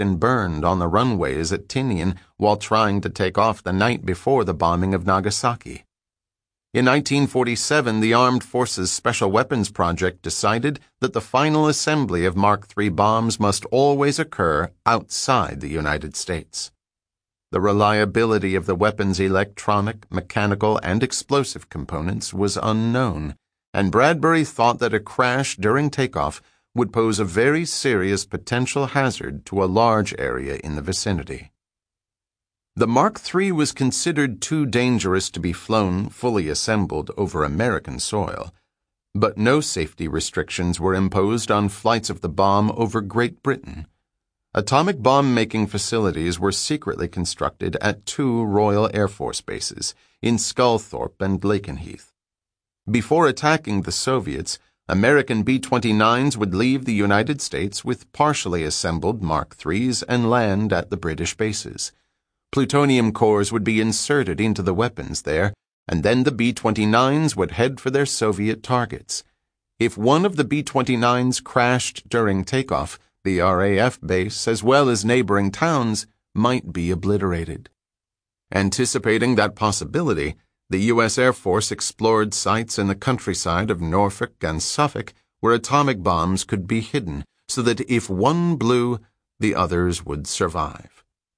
been burned on the runways at Tinian while trying to take off the night before the bombing of Nagasaki. In 1947, the Armed Forces Special Weapons Project decided that the final assembly of Mark III bombs must always occur outside the United States. The reliability of the weapon's electronic, mechanical, and explosive components was unknown, and Bradbury thought that a crash during takeoff would pose a very serious potential hazard to a large area in the vicinity. The Mark III was considered too dangerous to be flown fully assembled over American soil, but no safety restrictions were imposed on flights of the bomb over Great Britain. Atomic bomb-making facilities were secretly constructed at 2 Royal Air Force bases, in Sculthorpe and Lakenheath. Before attacking the Soviets, American B-29s would leave the United States with partially assembled Mark IIIs and land at the British bases. Plutonium cores would be inserted into the weapons there, and then the B-29s would head for their Soviet targets. If one of the B-29s crashed during takeoff, the RAF base, as well as neighboring towns, might be obliterated. Anticipating that possibility, the U.S. Air Force explored sites in the countryside of Norfolk and Suffolk where atomic bombs could be hidden, so that if one blew, the others would survive.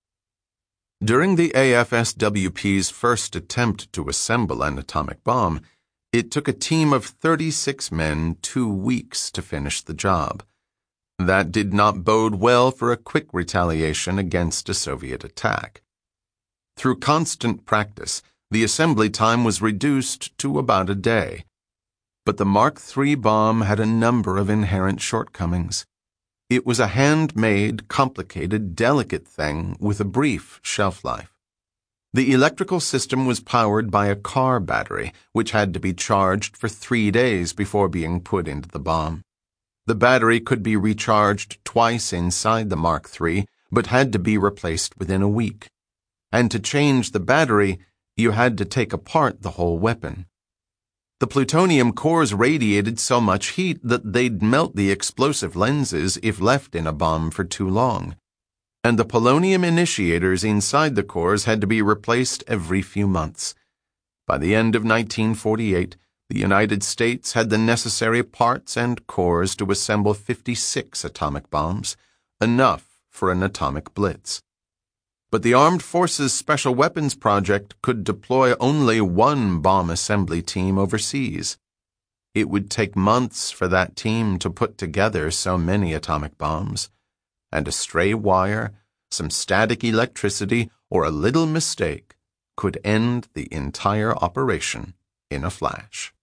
During the AFSWP's first attempt to assemble an atomic bomb, it took a team of 36 men 2 weeks to finish the job. That did not bode well for a quick retaliation against a Soviet attack. Through constant practice, the assembly time was reduced to about a day. But the Mark III bomb had a number of inherent shortcomings. It was a handmade, complicated, delicate thing with a brief shelf life. The electrical system was powered by a car battery, which had to be charged for 3 days before being put into the bomb. The battery could be recharged twice inside the Mark III, but had to be replaced within a week. And to change the battery, you had to take apart the whole weapon. The plutonium cores radiated so much heat that they'd melt the explosive lenses if left in a bomb for too long. And the polonium initiators inside the cores had to be replaced every few months. By the end of 1948, the United States had the necessary parts and cores to assemble 56 atomic bombs, enough for an atomic blitz. But the Armed Forces Special Weapons Project could deploy only 1 bomb assembly team overseas. It would take months for that team to put together so many atomic bombs, and a stray wire, some static electricity, or a little mistake could end the entire operation in a flash.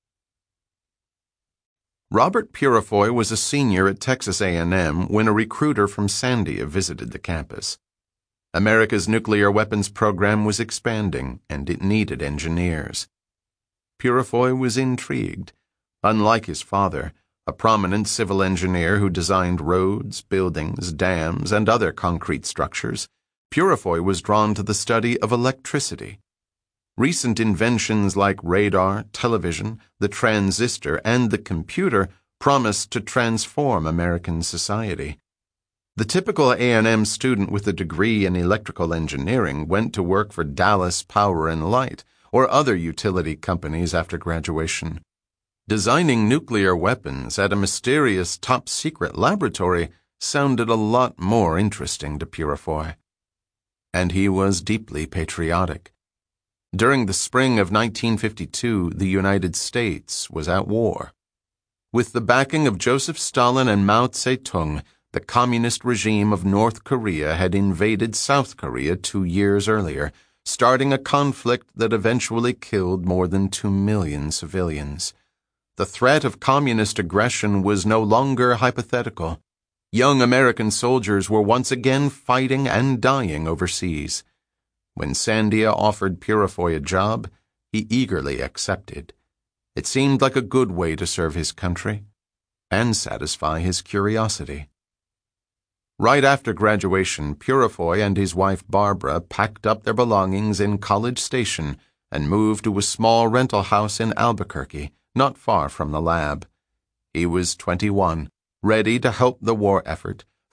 Robert Purifoy was a senior at Texas A&M when a recruiter from Sandia visited the campus. America's nuclear weapons program was expanding, and it needed engineers. Purifoy was intrigued. Unlike his father, a prominent civil engineer who designed roads, buildings, dams, and other concrete structures, Purifoy was drawn to the study of electricity. Recent inventions like radar, television, the transistor, and the computer promised to transform American society. The typical A&M student with a degree in electrical engineering went to work for Dallas Power and Light or other utility companies after graduation. Designing nuclear weapons at a mysterious top-secret laboratory sounded a lot more interesting to Purifoy. And he was deeply patriotic. During the spring of 1952, the United States was at war. With the backing of Joseph Stalin and Mao Zedong, the communist regime of North Korea had invaded South Korea 2 years earlier, starting a conflict that eventually killed more than 2 million civilians. The threat of communist aggression was no longer hypothetical. Young American soldiers were once again fighting and dying overseas. When Sandia offered Purifoy a job, he eagerly accepted. It seemed like a good way to serve his country and satisfy his curiosity. Right after graduation, Purifoy and his wife Barbara packed up their belongings in College Station and moved to a small rental house in Albuquerque, not far from the lab. He was 21, ready to help the war effort,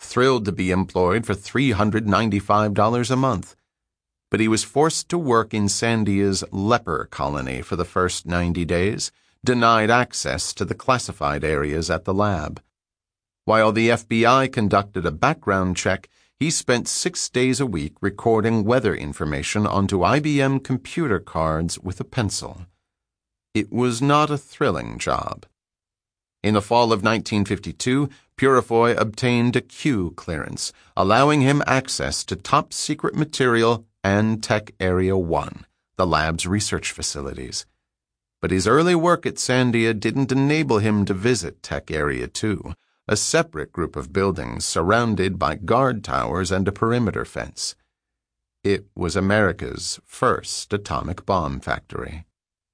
thrilled to be employed for $395 a month. But he was forced to work in Sandia's leper colony for the first 90 days, denied access to the classified areas at the lab. While the FBI conducted a background check, he spent 6 days a week recording weather information onto IBM computer cards with a pencil. It was not a thrilling job. In the fall of 1952, Purifoy obtained a Q clearance, allowing him access to top-secret material and Tech Area 1, the lab's research facilities. But his early work at Sandia didn't enable him to visit Tech Area 2, a separate group of buildings surrounded by guard towers and a perimeter fence. It was America's first atomic bomb factory.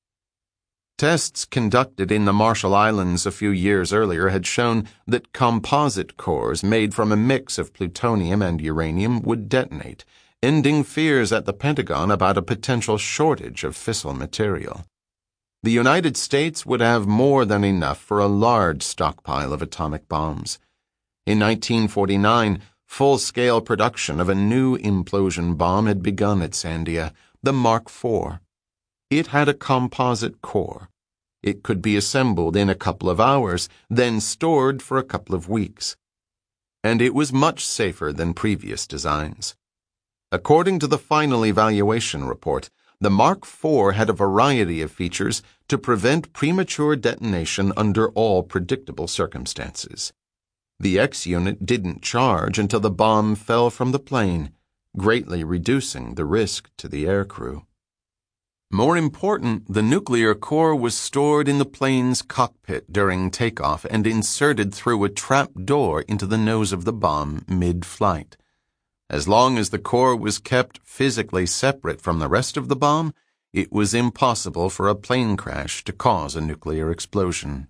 Tests conducted in the Marshall Islands a few years earlier had shown that composite cores made from a mix of plutonium and uranium would detonate, ending fears at the Pentagon about a potential shortage of fissile material. The United States would have more than enough for a large stockpile of atomic bombs. In 1949, full-scale production of a new implosion bomb had begun at Sandia, the Mark IV. It had a composite core. It could be assembled in a couple of hours, then stored for a couple of weeks. And it was much safer than previous designs. According to the final evaluation report, the Mark IV had a variety of features to prevent premature detonation under all predictable circumstances. The X unit didn't charge until the bomb fell from the plane, greatly reducing the risk to the aircrew. More important, the nuclear core was stored in the plane's cockpit during takeoff and inserted through a trap door into the nose of the bomb mid-flight. As long as the core was kept physically separate from the rest of the bomb, it was impossible for a plane crash to cause a nuclear explosion.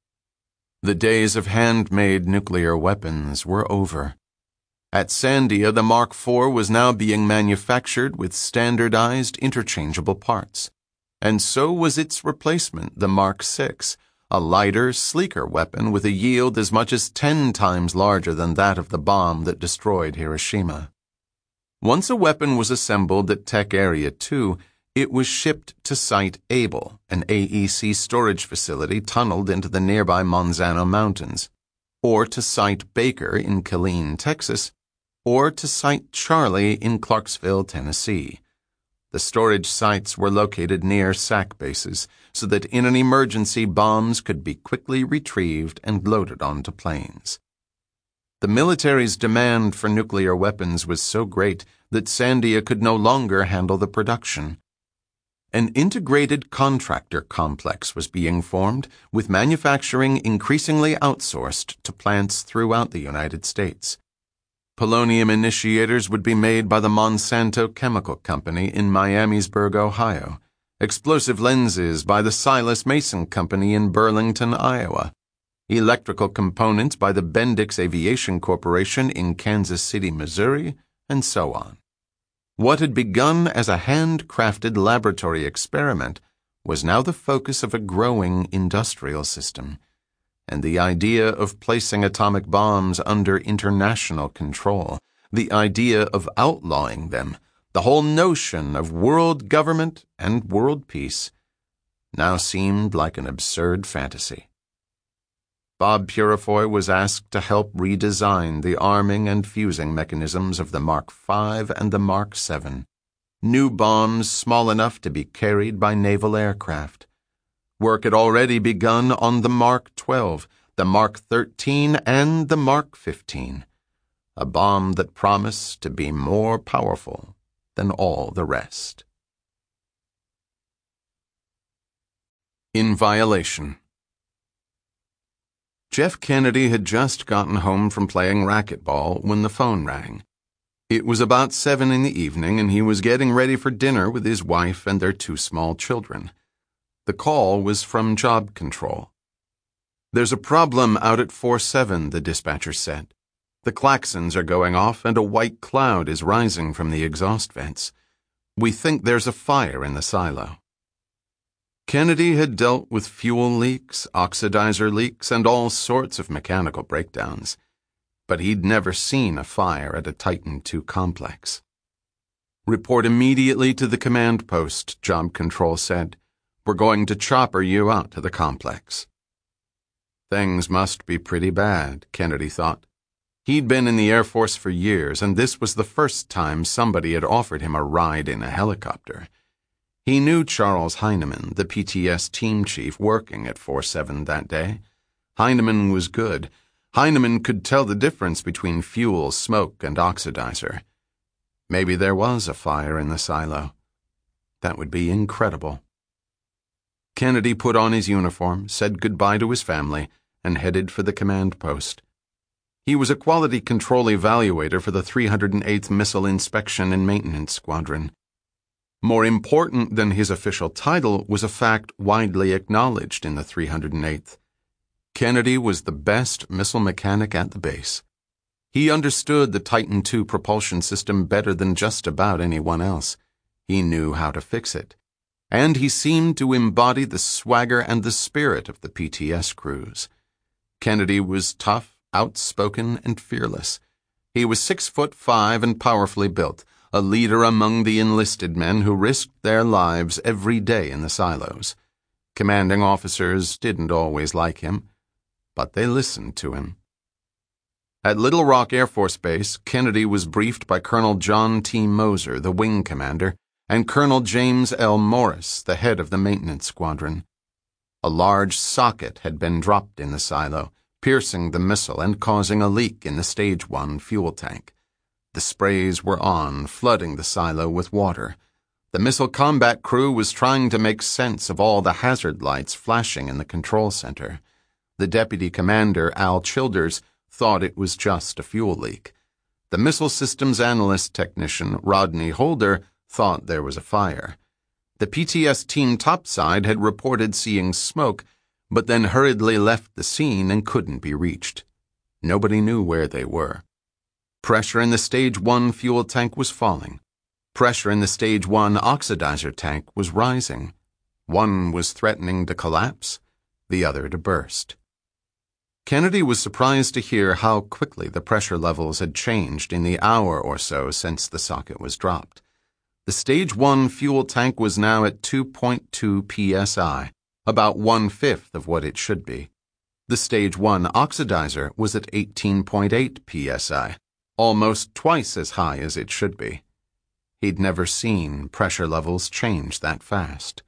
The days of handmade nuclear weapons were over. At Sandia, the Mark IV was now being manufactured with standardized, interchangeable parts. And so was its replacement, the Mark VI, a lighter, sleeker weapon with a yield as much as 10 times larger than that of the bomb that destroyed Hiroshima. Once a weapon was assembled at Tech Area 2, it was shipped to Site Able, an AEC storage facility tunneled into the nearby Monzano Mountains, or to Site Baker in Killeen, Texas, or to Site Charlie in Clarksville, Tennessee. The storage sites were located near SAC bases so that in an emergency bombs could be quickly retrieved and loaded onto planes. The military's demand for nuclear weapons was so great that Sandia could no longer handle the production. An integrated contractor complex was being formed, with manufacturing increasingly outsourced to plants throughout the United States. Polonium initiators would be made by the Monsanto Chemical Company in Miamisburg, Ohio, explosive lenses by the Silas Mason Company in Burlington, Iowa, electrical components by the Bendix Aviation Corporation in Kansas City, Missouri, and so on. What had begun as a handcrafted laboratory experiment was now the focus of a growing industrial system, and the idea of placing atomic bombs under international control, the idea of outlawing them, the whole notion of world government and world peace, now seemed like an absurd fantasy. Bob Purifoy was asked to help redesign the arming and fusing mechanisms of the Mark V and the Mark VII, new bombs small enough to be carried by naval aircraft. Work had already begun on the Mark XII, the Mark XIII, and the Mark XV, a bomb that promised to be more powerful than all the rest. In violation. Jeff Kennedy had just gotten home from playing racquetball when the phone rang. It was about 7 p.m, and he was getting ready for dinner with his wife and their 2 small children. The call was from Job Control. "There's a problem out at 4-7, the dispatcher said. The klaxons are going off and a white cloud is rising from the exhaust vents. We think there's a fire in the silo." Kennedy had dealt with fuel leaks, oxidizer leaks, and all sorts of mechanical breakdowns. but he'd never seen a fire at a Titan II complex. "Report immediately to the command post," Job Control said. "We're going to chopper you out to the complex." Things must be pretty bad, Kennedy thought. He'd been in the Air Force for years, and this was the first time somebody had offered him a ride in a helicopter. He knew Charles Heineman, the PTS team chief working at 47 that day. Heineman was good. Heineman could tell the difference between fuel, smoke, and oxidizer. Maybe there was a fire in the silo. That would be incredible. Kennedy put on his uniform, said goodbye to his family, and headed for the command post. He was a quality control evaluator for the 308th Missile Inspection and Maintenance Squadron. More important than his official title was a fact widely acknowledged in the 308th. Kennedy was the best missile mechanic at the base. He understood the Titan II propulsion system better than just about anyone else. He knew how to fix it. And he seemed to embody the swagger and the spirit of the PTS crews. Kennedy was tough, outspoken, and fearless. He was 6'5" and powerfully built, a leader among the enlisted men who risked their lives every day in the silos. Commanding officers didn't always like him, but they listened to him. At Little Rock Air Force Base, Kennedy was briefed by Colonel John T. Moser, the wing commander, and Colonel James L. Morris, the head of the maintenance squadron. A large socket had been dropped in the silo, piercing the missile and causing a leak in the Stage 1 fuel tank. The sprays were on, flooding the silo with water. The missile combat crew was trying to make sense of all the hazard lights flashing in the control center. The deputy commander, Al Childers, thought it was just a fuel leak. The missile systems analyst technician, Rodney Holder, thought there was a fire. The PTS team topside had reported seeing smoke, but then hurriedly left the scene and couldn't be reached. Nobody knew where they were. Pressure in the Stage 1 fuel tank was falling. Pressure in the Stage 1 oxidizer tank was rising. One was threatening to collapse, the other to burst. Kennedy was surprised to hear how quickly the pressure levels had changed in the hour or so since the socket was dropped. The Stage 1 fuel tank was now at 2.2 psi, about 1/5 of what it should be. The Stage 1 oxidizer was at 18.8 psi, almost twice as high as it should be. He'd never seen pressure levels change that fast.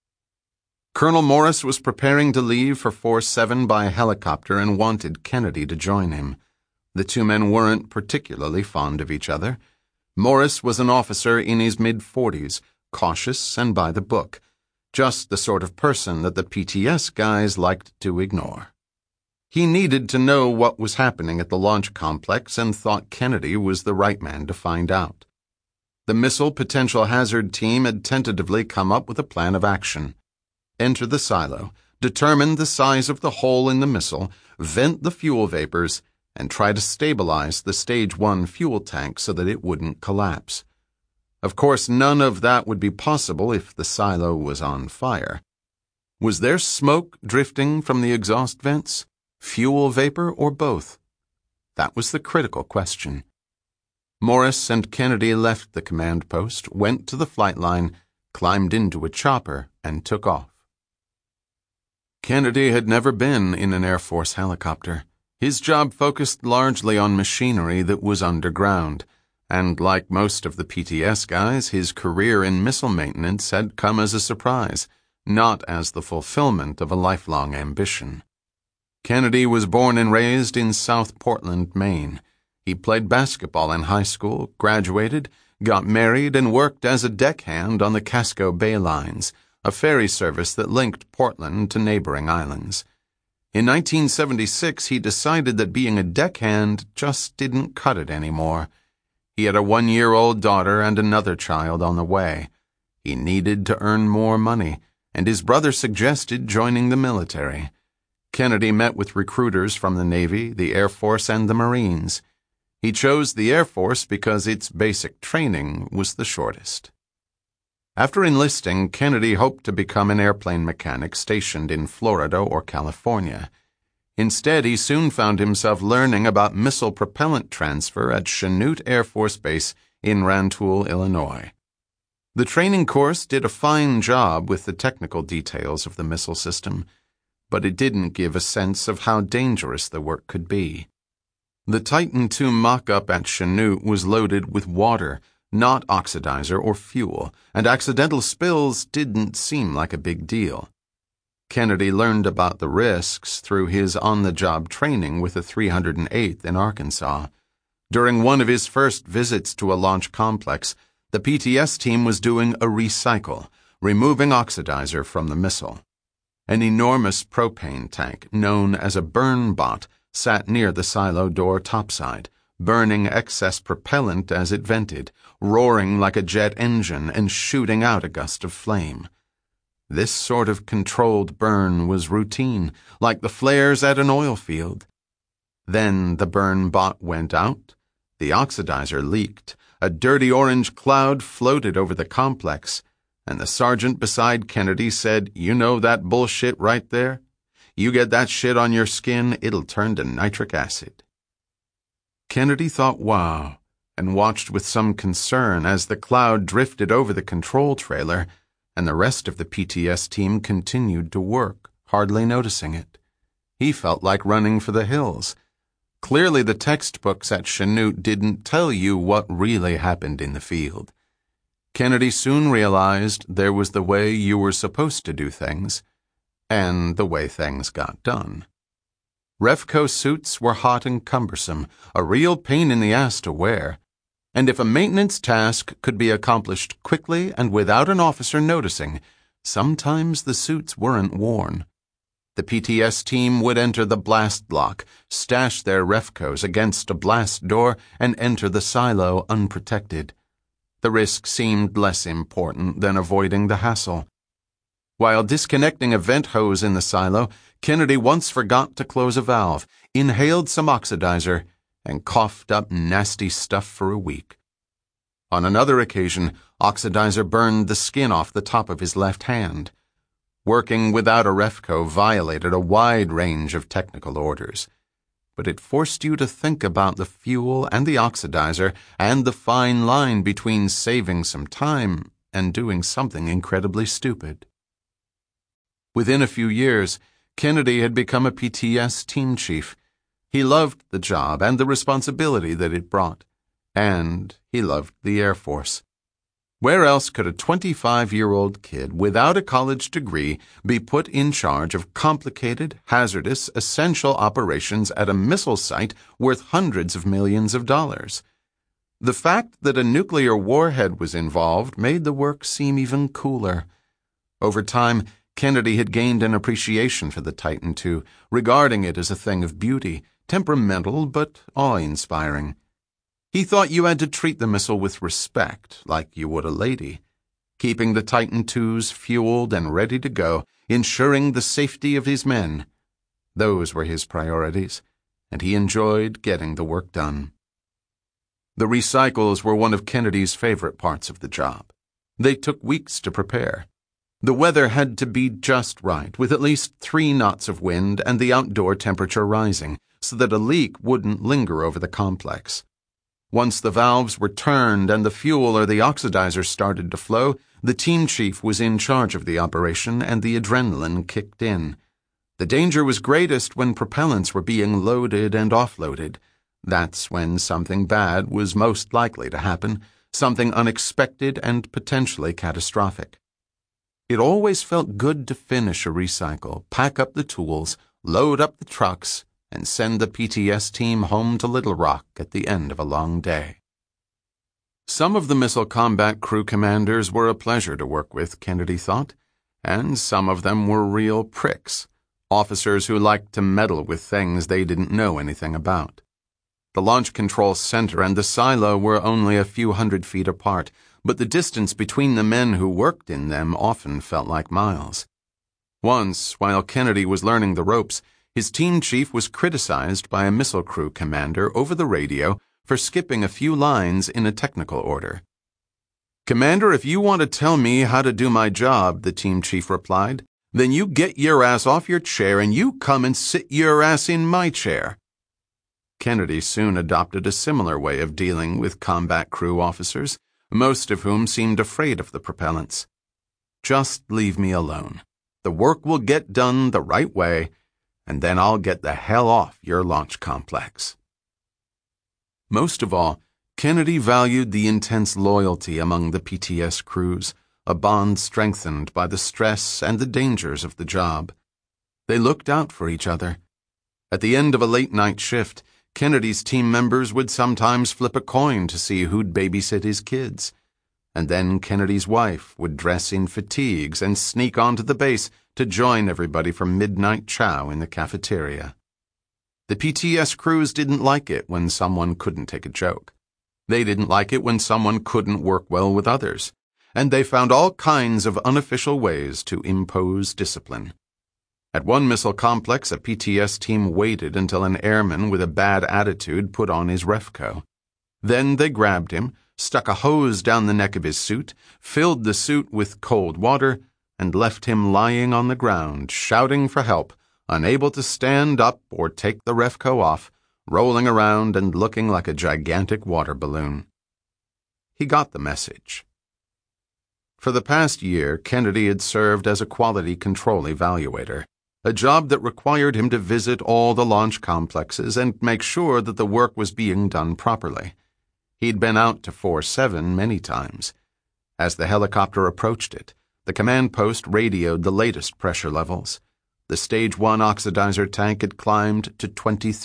Colonel Morris was preparing to leave for 47 by helicopter and wanted Kennedy to join him. The two men weren't particularly fond of each other. Morris was an officer in his mid-40s, cautious and by the book, just the sort of person that the PTS guys liked to ignore. He needed to know what was happening at the launch complex and thought Kennedy was the right man to find out. The Missile Potential Hazard Team had tentatively come up with a plan of action. Enter the silo, determine the size of the hole in the missile, vent the fuel vapors, and try to stabilize the Stage 1 fuel tank so that it wouldn't collapse. Of course, none of that would be possible if the silo was on fire. Was there smoke drifting from the exhaust vents? Fuel vapor or both? That was the critical question. Morris and Kennedy left the command post, went to the flight line, climbed into a chopper, and took off. Kennedy had never been in an Air Force helicopter. His job focused largely on machinery that was underground, and like most of the PTS guys, his career in missile maintenance had come as a surprise, not as the fulfillment of a lifelong ambition. Kennedy was born and raised in South Portland, Maine. He played basketball in high school, graduated, got married, and worked as a deckhand on the Casco Bay Lines, a ferry service that linked Portland to neighboring islands. In 1976, he decided that being a deckhand just didn't cut it anymore. He had a 1-year-old daughter and another child on the way. He needed to earn more money, and his brother suggested joining the military. Kennedy met with recruiters from the Navy, the Air Force, and the Marines. He chose the Air Force because its basic training was the shortest. After enlisting, Kennedy hoped to become an airplane mechanic stationed in Florida or California. Instead, he soon found himself learning about missile propellant transfer at Chanute Air Force Base in Rantoul, Illinois. The training course did a fine job with the technical details of the missile system, but it didn't give a sense of how dangerous the work could be. The Titan II mock-up at Chanute was loaded with water, not oxidizer or fuel, and accidental spills didn't seem like a big deal. Kennedy learned about the risks through his on-the-job training with the 308th in Arkansas. During one of his first visits to a launch complex, the PTS team was doing a recycle, removing oxidizer from the missile. An enormous propane tank, known as a burn bot, sat near the silo door topside, burning excess propellant as it vented, roaring like a jet engine and shooting out a gust of flame. This sort of controlled burn was routine, like the flares at an oil field. Then the burn bot went out, the oxidizer leaked, a dirty orange cloud floated over the complex, and the sergeant beside Kennedy said, "You know that bullshit right there? You get that shit on your skin, it'll turn to nitric acid." Kennedy thought, wow, and watched with some concern as the cloud drifted over the control trailer, and the rest of the PTS team continued to work, hardly noticing it. He felt like running for the hills. Clearly the textbooks at Chanute didn't tell you what really happened in the field. Kennedy soon realized there was the way you were supposed to do things, and the way things got done. Refco suits were hot and cumbersome, a real pain in the ass to wear, and if a maintenance task could be accomplished quickly and without an officer noticing, sometimes the suits weren't worn. The PTS team would enter the blast block, stash their Refcos against a blast door, and enter the silo unprotected. The risk seemed less important than avoiding the hassle. While disconnecting a vent hose in the silo, Kennedy once forgot to close a valve, inhaled some oxidizer, and coughed up nasty stuff for a week. On another occasion, oxidizer burned the skin off the top of his left hand. Working without a Refco violated a wide range of technical orders, but it forced you to think about the fuel and the oxidizer and the fine line between saving some time and doing something incredibly stupid. Within a few years, Kennedy had become a PTS team chief. He loved the job and the responsibility that it brought, and he loved the Air Force. Where else could a 25-year-old kid without a college degree be put in charge of complicated, hazardous, essential operations at a missile site worth hundreds of millions of dollars? The fact that a nuclear warhead was involved made the work seem even cooler. Over time, Kennedy had gained an appreciation for the Titan II, regarding it as a thing of beauty, temperamental but awe-inspiring. He thought you had to treat the missile with respect, like you would a lady, keeping the Titan IIs fueled and ready to go, ensuring the safety of his men. Those were his priorities, and he enjoyed getting the work done. The recycles were one of Kennedy's favorite parts of the job. They took weeks to prepare. The weather had to be just right, with at least 3 knots of wind and the outdoor temperature rising, so that a leak wouldn't linger over the complex. Once the valves were turned and the fuel or the oxidizer started to flow, the team chief was in charge of the operation and the adrenaline kicked in. The danger was greatest when propellants were being loaded and offloaded. That's when something bad was most likely to happen, something unexpected and potentially catastrophic. It always felt good to finish a recycle, pack up the tools, load up the trucks, and send the PTS team home to Little Rock at the end of a long day. Some of the missile combat crew commanders were a pleasure to work with, Kennedy thought, and some of them were real pricks, officers who liked to meddle with things they didn't know anything about. The Launch Control Center and the silo were only a few hundred feet apart, but the distance between the men who worked in them often felt like miles. Once, while Kennedy was learning the ropes, his team chief was criticized by a missile crew commander over the radio for skipping a few lines in a technical order. "Commander, if you want to tell me how to do my job," the team chief replied, Then you get your ass off your chair and you come and sit your ass in my chair. Kennedy soon adopted a similar way of dealing with combat crew officers, most of whom seemed afraid of the propellants. Just leave me alone. The work will get done the right way, and then I'll get the hell off your launch complex. Most of all, Kennedy valued the intense loyalty among the PTS crews, a bond strengthened by the stress and the dangers of the job. They looked out for each other. At the end of a late-night shift, Kennedy's team members would sometimes flip a coin to see who'd babysit his kids. And then Kennedy's wife would dress in fatigues and sneak onto the base to join everybody for midnight chow in the cafeteria. The PTS crews didn't like it when someone couldn't take a joke. They didn't like it when someone couldn't work well with others, and they found all kinds of unofficial ways to impose discipline. At one missile complex, a PTS team waited until an airman with a bad attitude put on his refco. Then they grabbed him, stuck a hose down the neck of his suit, filled the suit with cold water, and left him lying on the ground, shouting for help, unable to stand up or take the refco off, rolling around and looking like a gigantic water balloon. He got the message. For the past year, Kennedy had served as a quality control evaluator, a job that required him to visit all the launch complexes and make sure that the work was being done properly. He'd been out to 4-7 many times. As the helicopter approached it, the command post radioed the latest pressure levels. The Stage 1 oxidizer tank had climbed to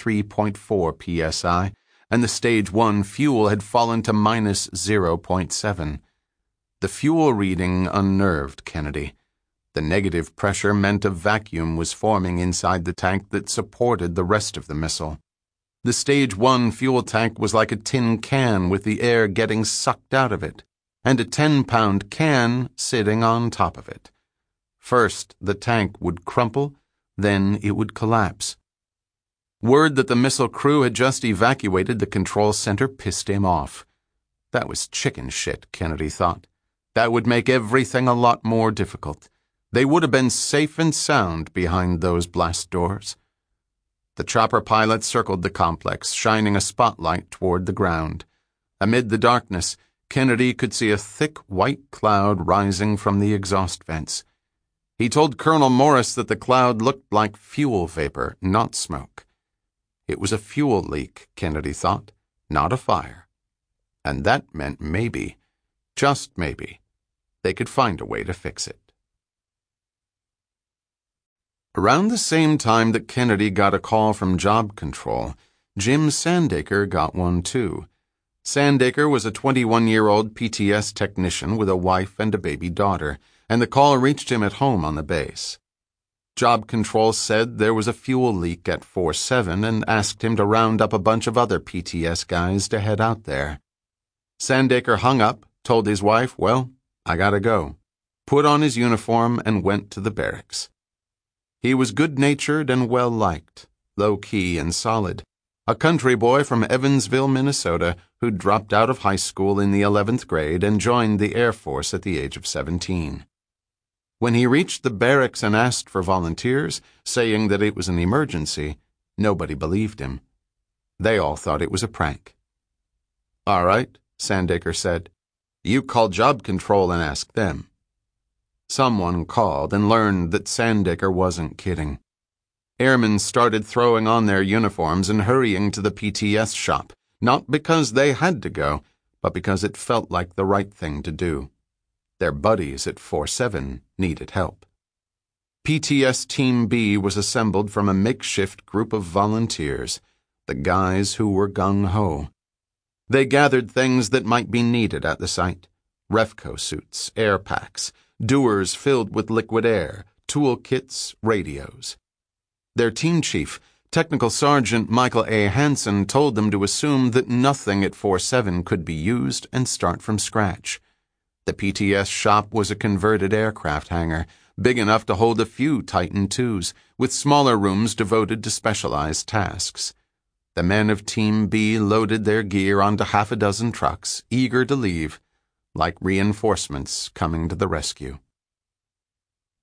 23.4 psi, and the Stage 1 fuel had fallen to minus 0.7. The fuel reading unnerved Kennedy. The negative pressure meant a vacuum was forming inside the tank that supported the rest of the missile. The Stage 1 fuel tank was like a tin can with the air getting sucked out of it, and a 10-pound can sitting on top of it. First, the tank would crumple, then it would collapse. Word that the missile crew had just evacuated the control center pissed him off. That was chicken shit, Kennedy thought. That would make everything a lot more difficult. They would have been safe and sound behind those blast doors. The chopper pilot circled the complex, shining a spotlight toward the ground. Amid the darkness, Kennedy could see a thick white cloud rising from the exhaust vents. He told Colonel Morris that the cloud looked like fuel vapor, not smoke. It was a fuel leak, Kennedy thought, not a fire. And that meant maybe, just maybe, they could find a way to fix it. Around the same time that Kennedy got a call from Job Control, Jim Sandaker got one too. Sandaker was a 21-year-old PTS technician with a wife and a baby daughter, and the call reached him at home on the base. Job Control said there was a fuel leak at 4-7 and asked him to round up a bunch of other PTS guys to head out there. Sandaker hung up, told his wife, "Well, I gotta go," put on his uniform and went to the barracks. He was good-natured and well-liked, low-key and solid, a country boy from Evansville, Minnesota, who dropped out of high school in the 11th grade and joined the Air Force at the age of 17. When he reached the barracks and asked for volunteers, saying that it was an emergency, nobody believed him. They all thought it was a prank. "All right," Sandaker said. "You call Job Control and ask them." Someone called and learned that Sandaker wasn't kidding. Airmen started throwing on their uniforms and hurrying to the PTS shop, not because they had to go, but because it felt like the right thing to do. Their buddies at 4-7 needed help. PTS Team B was assembled from a makeshift group of volunteers, the guys who were gung-ho. They gathered things that might be needed at the site: refco suits, air packs, dewars filled with liquid air, tool kits, radios. Their team chief, Technical Sergeant Michael A. Hansen, told them to assume that nothing at 4-7 could be used and start from scratch. The PTS shop was a converted aircraft hangar, big enough to hold a few Titan IIs, with smaller rooms devoted to specialized tasks. The men of Team B loaded their gear onto half a dozen trucks, eager to leave, like reinforcements coming to the rescue.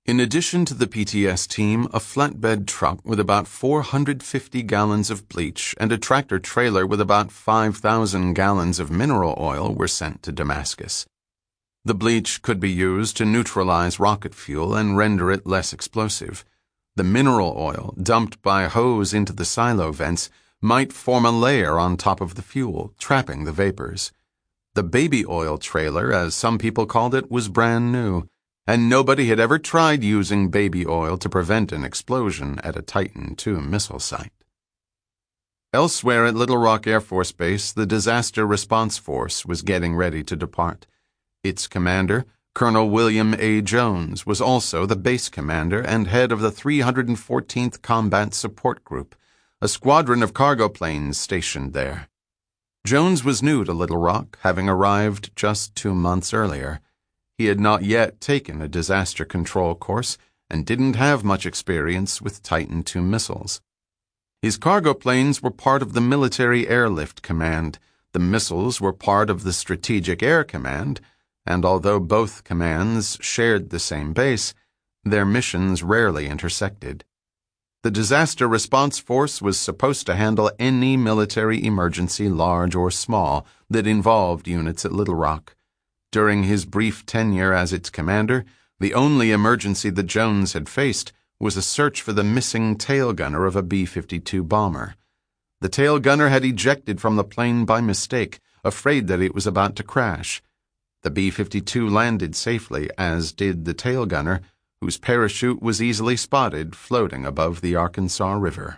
In addition to the PTS team, a flatbed truck with about 450 gallons of bleach and a tractor-trailer with about 5,000 gallons of mineral oil were sent to Damascus. The bleach could be used to neutralize rocket fuel and render it less explosive. The mineral oil, dumped by hose into the silo vents, might form a layer on top of the fuel, trapping the vapors. The baby oil trailer, as some people called it, was brand new, and nobody had ever tried using baby oil to prevent an explosion at a Titan II missile site. Elsewhere at Little Rock Air Force Base, the Disaster Response Force was getting ready to depart. Its commander, Colonel William A. Jones, was also the base commander and head of the 314th Combat Support Group, a squadron of cargo planes stationed there. Jones was new to Little Rock, having arrived just 2 months earlier. He had not yet taken a disaster control course and didn't have much experience with Titan II missiles. His cargo planes were part of the Military Airlift Command. The missiles were part of the Strategic Air Command, and although both commands shared the same base, their missions rarely intersected. The Disaster Response Force was supposed to handle any military emergency, large or small, that involved units at Little Rock. During his brief tenure as its commander, the only emergency that Jones had faced was a search for the missing tail gunner of a B-52 bomber. The tail gunner had ejected from the plane by mistake, afraid that it was about to crash. The B-52 landed safely, as did the tail gunner, whose parachute was easily spotted floating above the Arkansas River.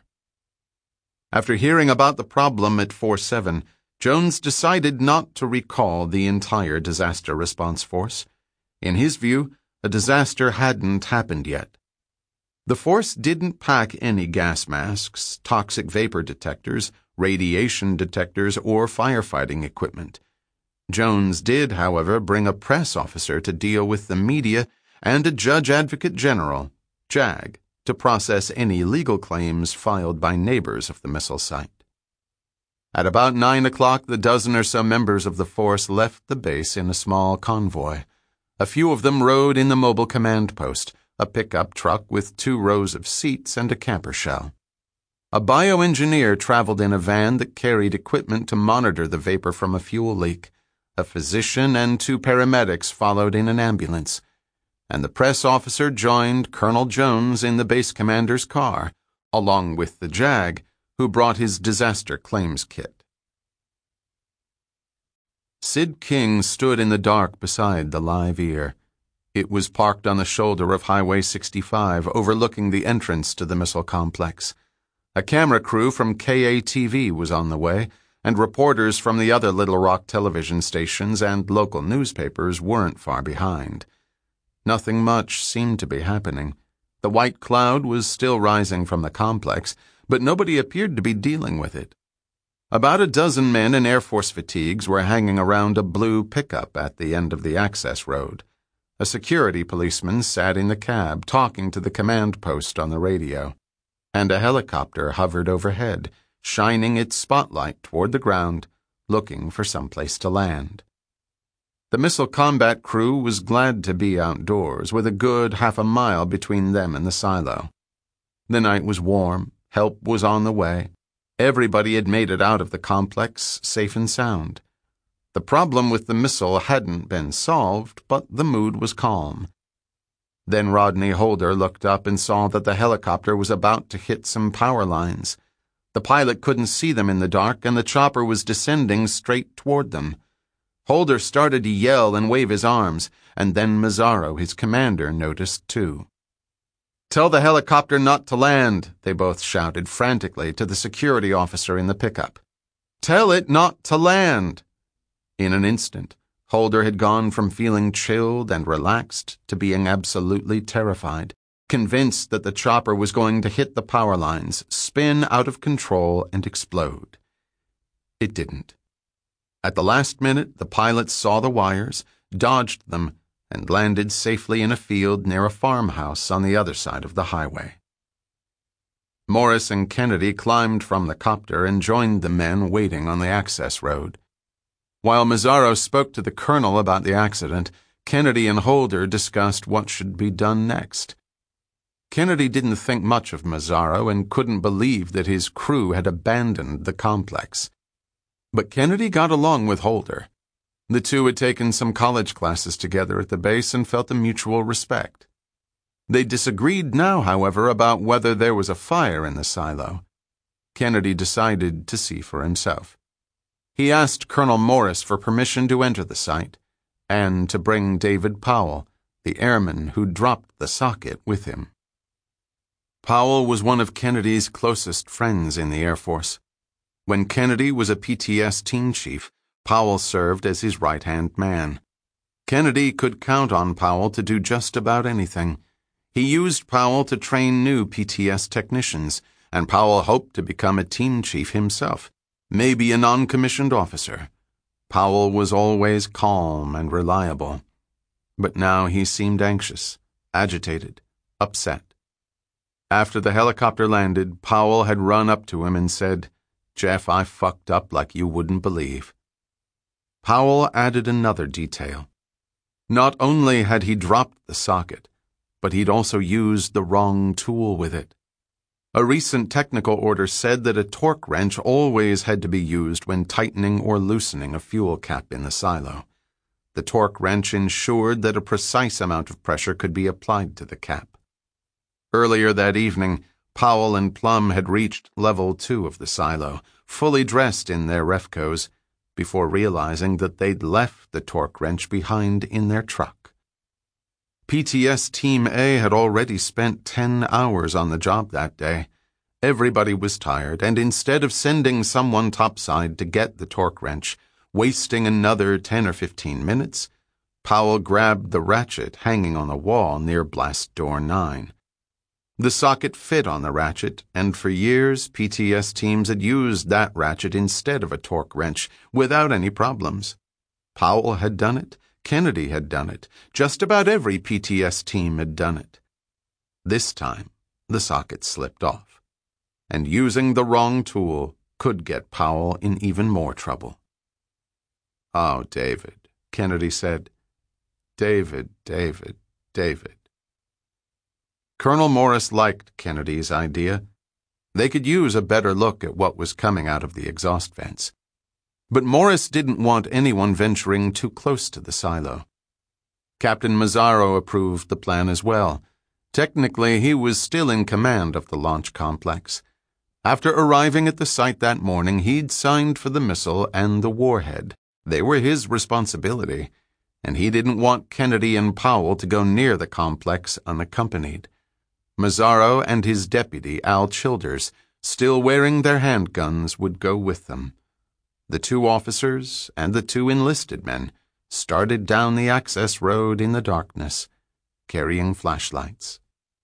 After hearing about the problem at 4-7, Jones decided not to recall the entire disaster response force. In his view, a disaster hadn't happened yet. The force didn't pack any gas masks, toxic vapor detectors, radiation detectors, or firefighting equipment. Jones did, however, bring a press officer to deal with the media and a Judge Advocate General, JAG, to process any legal claims filed by neighbors of the missile site. At about 9 o'clock, the dozen or so members of the force left the base in a small convoy. A few of them rode in the mobile command post, a pickup truck with 2 rows of seats and a camper shell. A bioengineer traveled in a van that carried equipment to monitor the vapor from a fuel leak. A physician and 2 paramedics followed in an ambulance, and the press officer joined Colonel Jones in the base commander's car, along with the JAG, who brought his disaster claims kit. Sid King stood in the dark beside the live ear. It was parked on the shoulder of Highway 65, overlooking the entrance to the missile complex. A camera crew from KATV was on the way, and reporters from the other Little Rock television stations and local newspapers weren't far behind. Nothing much seemed to be happening. The white cloud was still rising from the complex, but nobody appeared to be dealing with it. About a dozen men in Air Force fatigues were hanging around a blue pickup at the end of the access road. A security policeman sat in the cab talking to the command post on the radio, and a helicopter hovered overhead, shining its spotlight toward the ground, looking for someplace to land. The missile combat crew was glad to be outdoors, with a good half a mile between them and the silo. The night was warm. Help was on the way. Everybody had made it out of the complex safe and sound. The problem with the missile hadn't been solved, but the mood was calm. Then Rodney Holder looked up and saw that the helicopter was about to hit some power lines. The pilot couldn't see them in the dark, and the chopper was descending straight toward them. Holder started to yell and wave his arms, and then Mazzaro, his commander, noticed too. "Tell the helicopter not to land," they both shouted frantically to the security officer in the pickup. "Tell it not to land." In an instant, Holder had gone from feeling chilled and relaxed to being absolutely terrified, convinced that the chopper was going to hit the power lines, spin out of control, and explode. It didn't. At the last minute, the pilot saw the wires, dodged them, and landed safely in a field near a farmhouse on the other side of the highway. Morris and Kennedy climbed from the copter and joined the men waiting on the access road. While Mazzaro spoke to the colonel about the accident, Kennedy and Holder discussed what should be done next. Kennedy didn't think much of Mazzaro and couldn't believe that his crew had abandoned the complex. But Kennedy got along with Holder. The two had taken some college classes together at the base and felt a mutual respect. They disagreed now, however, about whether there was a fire in the silo. Kennedy decided to see for himself. He asked Colonel Morris for permission to enter the site and to bring David Powell, the airman who dropped the socket, with him. Powell was one of Kennedy's closest friends in the Air Force. When Kennedy was a PTS team chief, Powell served as his right-hand man. Kennedy could count on Powell to do just about anything. He used Powell to train new PTS technicians, and Powell hoped to become a team chief himself, maybe a non-commissioned officer. Powell was always calm and reliable. But now he seemed anxious, agitated, upset. After the helicopter landed, Powell had run up to him and said, "Jeff, I fucked up like you wouldn't believe." Powell added another detail. Not only had he dropped the socket, but he'd also used the wrong tool with it. A recent technical order said that a torque wrench always had to be used when tightening or loosening a fuel cap in the silo. The torque wrench ensured that a precise amount of pressure could be applied to the cap. Earlier that evening, Powell and Plum had reached level 2 of the silo, fully dressed in their refcos, before realizing that they'd left the torque wrench behind in their truck. PTS Team A had already spent 10 hours on the job that day. Everybody was tired, and instead of sending someone topside to get the torque wrench, wasting another 10 or 15 minutes, Powell grabbed the ratchet hanging on the wall near blast door 9. The socket fit on the ratchet, and for years PTS teams had used that ratchet instead of a torque wrench without any problems. Powell had done it. Kennedy had done it. Just about every PTS team had done it. This time, the socket slipped off, and using the wrong tool could get Powell in even more trouble. "Oh, David," Kennedy said. "David. Colonel Morris liked Kennedy's idea. They could use a better look at what was coming out of the exhaust vents. But Morris didn't want anyone venturing too close to the silo. Captain Mazzaro approved the plan as well. Technically, he was still in command of the launch complex. After arriving at the site that morning, he'd signed for the missile and the warhead. They were his responsibility, and he didn't want Kennedy and Powell to go near the complex unaccompanied. Mazzaro and his deputy, Al Childers, still wearing their handguns, would go with them. The 2 officers and the 2 enlisted men started down the access road in the darkness, carrying flashlights.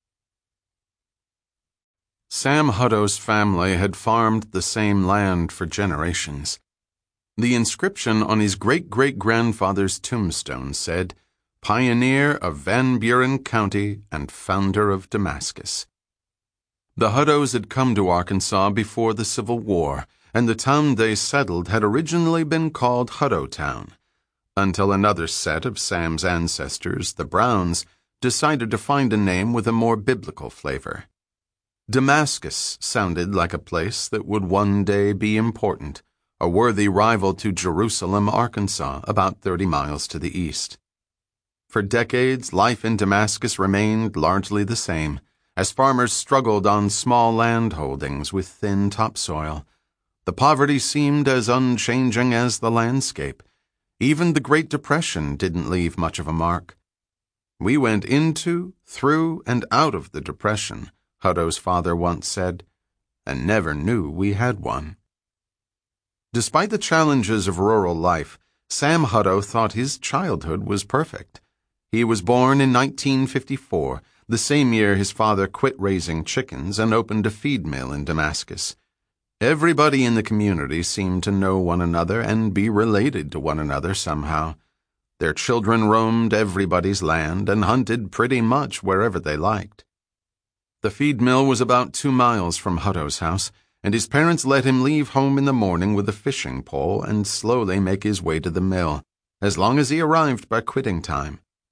Sam Hutto's family had farmed the same land for generations. The inscription on his great-great-grandfather's tombstone said, "Pioneer of Van Buren County and founder of Damascus." The Huttos had come to Arkansas before the Civil War, and the town they settled had originally been called Huttotown, until another set of Sam's ancestors, the Browns, decided to find a name with a more biblical flavor. Damascus sounded like a place that would one day be important, a worthy rival to Jerusalem, Arkansas, about 30 miles to the east. For decades, life in Damascus remained largely the same, as farmers struggled on small land holdings with thin topsoil. The poverty seemed as unchanging as the landscape. Even the Great Depression didn't leave much of a mark. "We went into, through, and out of the Depression," Hutto's father once said, "and never knew we had one." Despite the challenges of rural life, Sam Hutto thought his childhood was perfect. He was born in 1954, the same year his father quit raising chickens and opened a feed mill in Damascus. Everybody in the community seemed to know one another and be related to one another somehow. Their children roamed everybody's land and hunted pretty much wherever they liked. The feed mill was about 2 miles from Hutto's house, and his parents let him leave home in the morning with a fishing pole and slowly make his way to the mill, as long as he arrived by quitting time.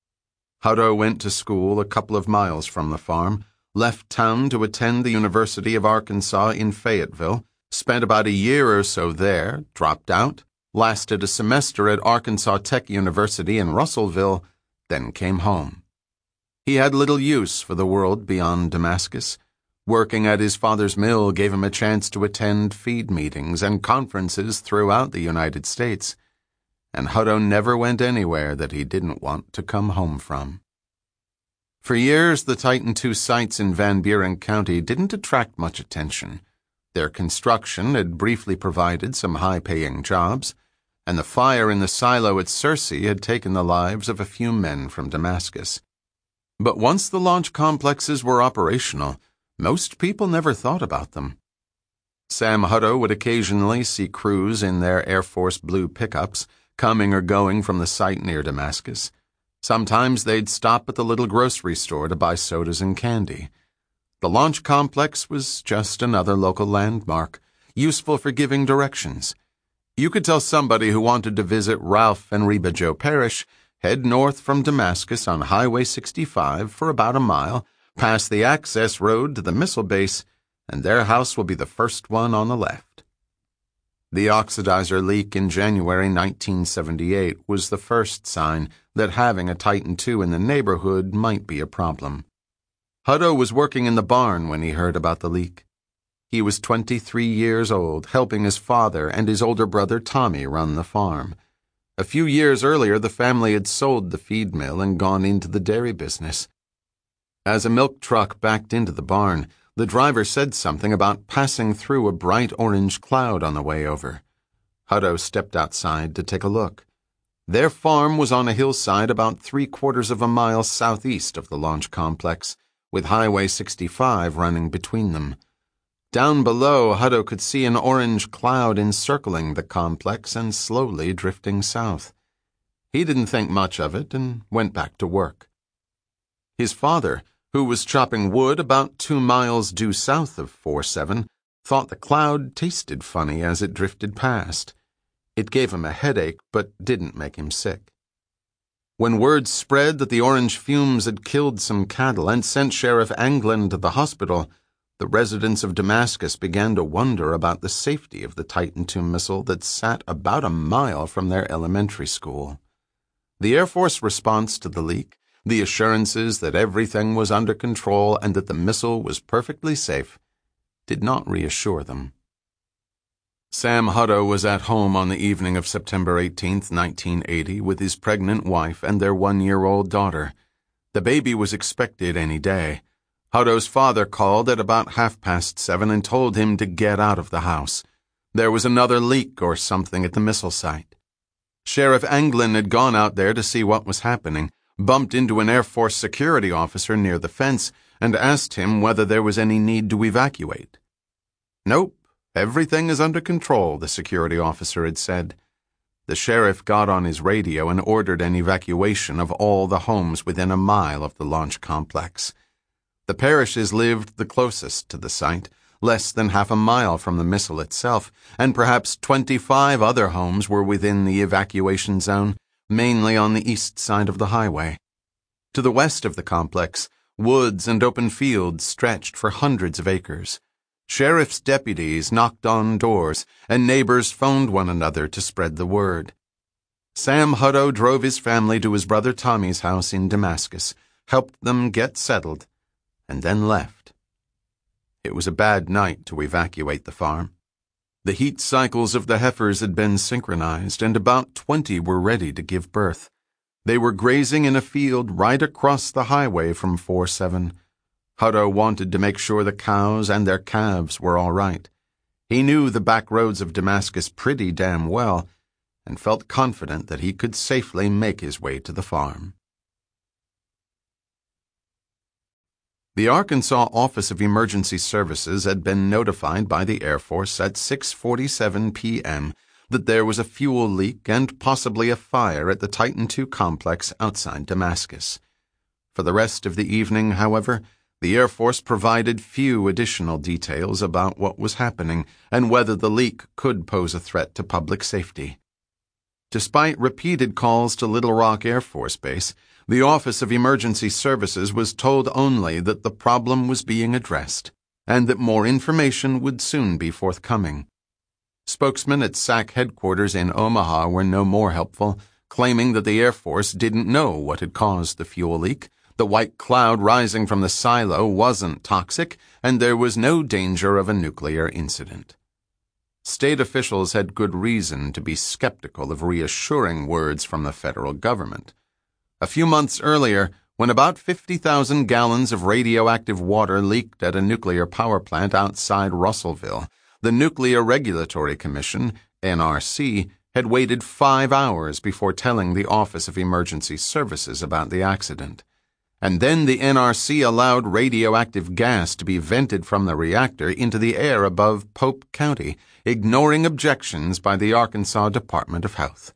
Hutto went to school a couple of miles from the farm, left town to attend the University of Arkansas in Fayetteville, spent about a year or so there, dropped out, lasted a semester at Arkansas Tech University in Russellville, then came home. He had little use for the world beyond Damascus. Working at his father's mill gave him a chance to attend feed meetings and conferences throughout the United States, and Hutto never went anywhere that he didn't want to come home from. For years, the Titan II sites in Van Buren County didn't attract much attention. Their construction had briefly provided some high-paying jobs, and the fire in the silo at Searcy had taken the lives of a few men from Damascus. But once the launch complexes were operational, most people never thought about them. Sam Hutto would occasionally see crews in their Air Force blue pickups, coming or going from the site near Damascus. Sometimes they'd stop at the little grocery store to buy sodas and candy. The launch complex was just another local landmark, useful for giving directions. You could tell somebody who wanted to visit Ralph and Reba Jo Parrish, head north from Damascus on Highway 65 for about a mile, past the access road to the missile base, and their house will be the first one on the left. The oxidizer leak in January 1978 was the first sign that having a Titan II in the neighborhood might be a problem. Hutto was working in the barn when he heard about the leak. He was 23 years old, helping his father and his older brother Tommy run the farm. A few years earlier, the family had sold the feed mill and gone into the dairy business. As a milk truck backed into the barn, the driver said something about passing through a bright orange cloud on the way over. Hutto stepped outside to take a look. Their farm was on a hillside about 3/4 of a mile southeast of the launch complex, with Highway 65 running between them. Down below, Hutto could see an orange cloud encircling the complex and slowly drifting south. He didn't think much of it and went back to work. His father, who was chopping wood about 2 miles due south of 47, thought the cloud tasted funny as it drifted past. It gave him a headache, but didn't make him sick. When word spread that the orange fumes had killed some cattle and sent Sheriff Anglin to the hospital, the residents of Damascus began to wonder about the safety of the Titan II missile that sat about a mile from their elementary school. The Air Force response to the leak, the assurances that everything was under control and that the missile was perfectly safe, did not reassure them. Sam Hutto was at home on the evening of September 18, 1980, with his pregnant wife and their 1-year-old daughter. The baby was expected any day. Hutto's father called at about 7:30 and told him to get out of the house. There was another leak or something at the missile site. Sheriff Anglin had gone out there to see what was happening, bumped into an Air Force security officer near the fence, and asked him whether there was any need to evacuate. "Nope, everything is under control," the security officer had said. The sheriff got on his radio and ordered an evacuation of all the homes within a mile of the launch complex. The Parrishes lived the closest to the site, less than half a mile from the missile itself, and perhaps 25 other homes were within the evacuation zone, mainly on the east side of the highway. To the west of the complex, woods and open fields stretched for hundreds of acres. Sheriff's deputies knocked on doors, and neighbors phoned one another to spread the word. Sam Hutto drove his family to his brother Tommy's house in Damascus, helped them get settled, and then left. It was a bad night to evacuate the farm. The heat cycles of the heifers had been synchronized, and about 20 were ready to give birth. They were grazing in a field right across the highway from 47. Hutto wanted to make sure the cows and their calves were all right. He knew the back roads of Damascus pretty damn well, and felt confident that he could safely make his way to the farm. The Arkansas Office of Emergency Services had been notified by the Air Force at 6:47 p.m. that there was a fuel leak and possibly a fire at the Titan II complex outside Damascus. For the rest of the evening, however, the Air Force provided few additional details about what was happening and whether the leak could pose a threat to public safety. Despite repeated calls to Little Rock Air Force Base, the Office of Emergency Services was told only that the problem was being addressed and that more information would soon be forthcoming. Spokesmen at SAC headquarters in Omaha were no more helpful, claiming that the Air Force didn't know what had caused the fuel leak, the white cloud rising from the silo wasn't toxic, and there was no danger of a nuclear incident. State officials had good reason to be skeptical of reassuring words from the federal government. A few months earlier, when about 50,000 gallons of radioactive water leaked at a nuclear power plant outside Russellville, the Nuclear Regulatory Commission, NRC, had waited 5 hours before telling the Office of Emergency Services about the accident. And then the NRC allowed radioactive gas to be vented from the reactor into the air above Pope County, ignoring objections by the Arkansas Department of Health.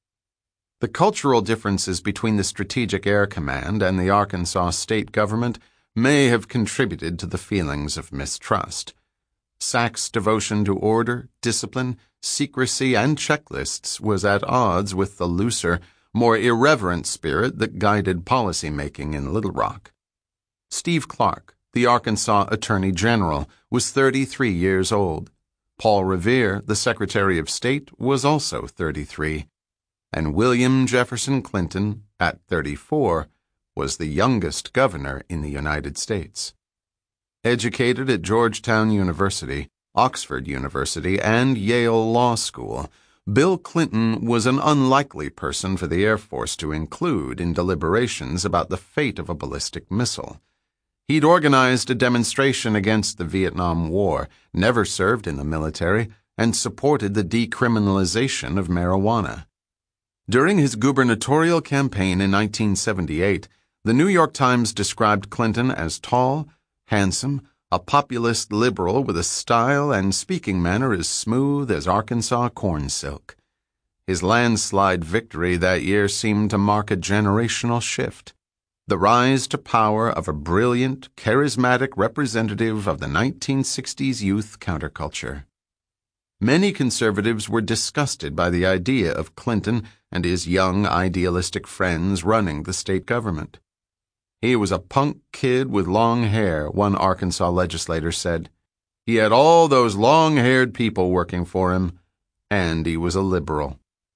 The cultural differences between the Strategic Air Command and the Arkansas state government may have contributed to the feelings of mistrust. SAC's devotion to order, discipline, secrecy, and checklists was at odds with the looser, more irreverent spirit that guided policymaking in Little Rock. Steve Clark, the Arkansas Attorney General, was 33 years old. Paul Revere, the Secretary of State, was also 33. And William Jefferson Clinton, at 34, was the youngest governor in the United States. Educated at Georgetown University, Oxford University, and Yale Law School, Bill Clinton was an unlikely person for the Air Force to include in deliberations about the fate of a ballistic missile. He'd organized a demonstration against the Vietnam War, never served in the military, and supported the decriminalization of marijuana. During his gubernatorial campaign in 1978, the New York Times described Clinton as tall, handsome, a populist liberal with a style and speaking manner as smooth as Arkansas corn silk. His landslide victory that year seemed to mark a generational shift, the rise to power of a brilliant, charismatic representative of the 1960s youth counterculture. Many conservatives were disgusted by the idea of Clinton and his young, idealistic friends running the state government. He was a punk kid with long hair, one Arkansas legislator said. He had all those long-haired people working for him, and he was a liberal.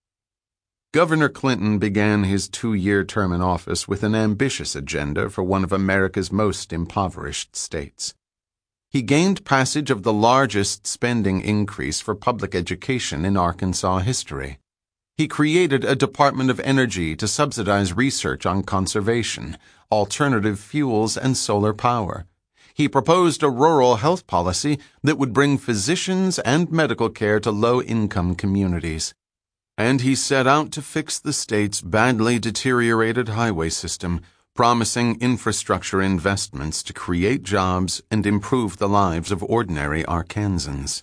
Governor Clinton began his 2-year term in office with an ambitious agenda for one of America's most impoverished states. He gained passage of the largest spending increase for public education in Arkansas history. He created a Department of Energy to subsidize research on conservation, alternative fuels, and solar power. He proposed a rural health policy that would bring physicians and medical care to low-income communities. And he set out to fix the state's badly deteriorated highway system, promising infrastructure investments to create jobs and improve the lives of ordinary Arkansans.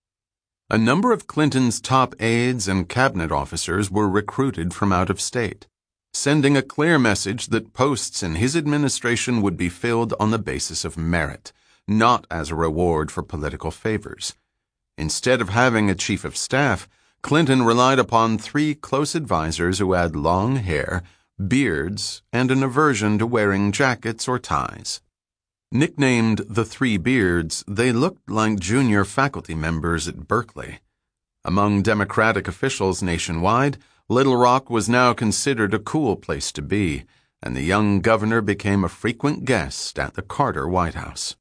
A number of Clinton's top aides and cabinet officers were recruited from out of state, sending a clear message that posts in his administration would be filled on the basis of merit, not as a reward for political favors. Instead of having a chief of staff, Clinton relied upon 3 close advisers who had long hair, beards, and an aversion to wearing jackets or ties. Nicknamed the 3 Beards, they looked like junior faculty members at Berkeley. Among Democratic officials nationwide, Little Rock was now considered a cool place to be, and the young governor became a frequent guest at the Carter White House.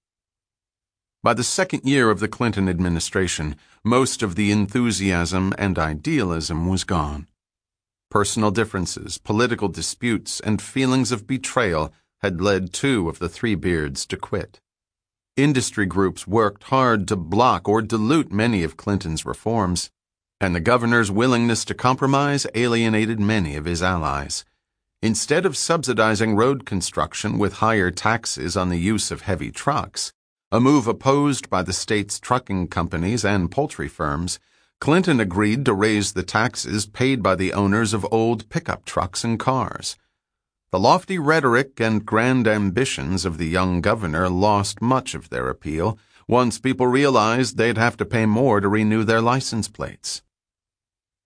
By the second year of the Clinton administration, most of the enthusiasm and idealism was gone. Personal differences, political disputes, and feelings of betrayal had led 2 of the 3 Beards to quit. Industry groups worked hard to block or dilute many of Clinton's reforms, and the governor's willingness to compromise alienated many of his allies. Instead of subsidizing road construction with higher taxes on the use of heavy trucks, a move opposed by the state's trucking companies and poultry firms, Clinton agreed to raise the taxes paid by the owners of old pickup trucks and cars. The lofty rhetoric and grand ambitions of the young governor lost much of their appeal once people realized they'd have to pay more to renew their license plates.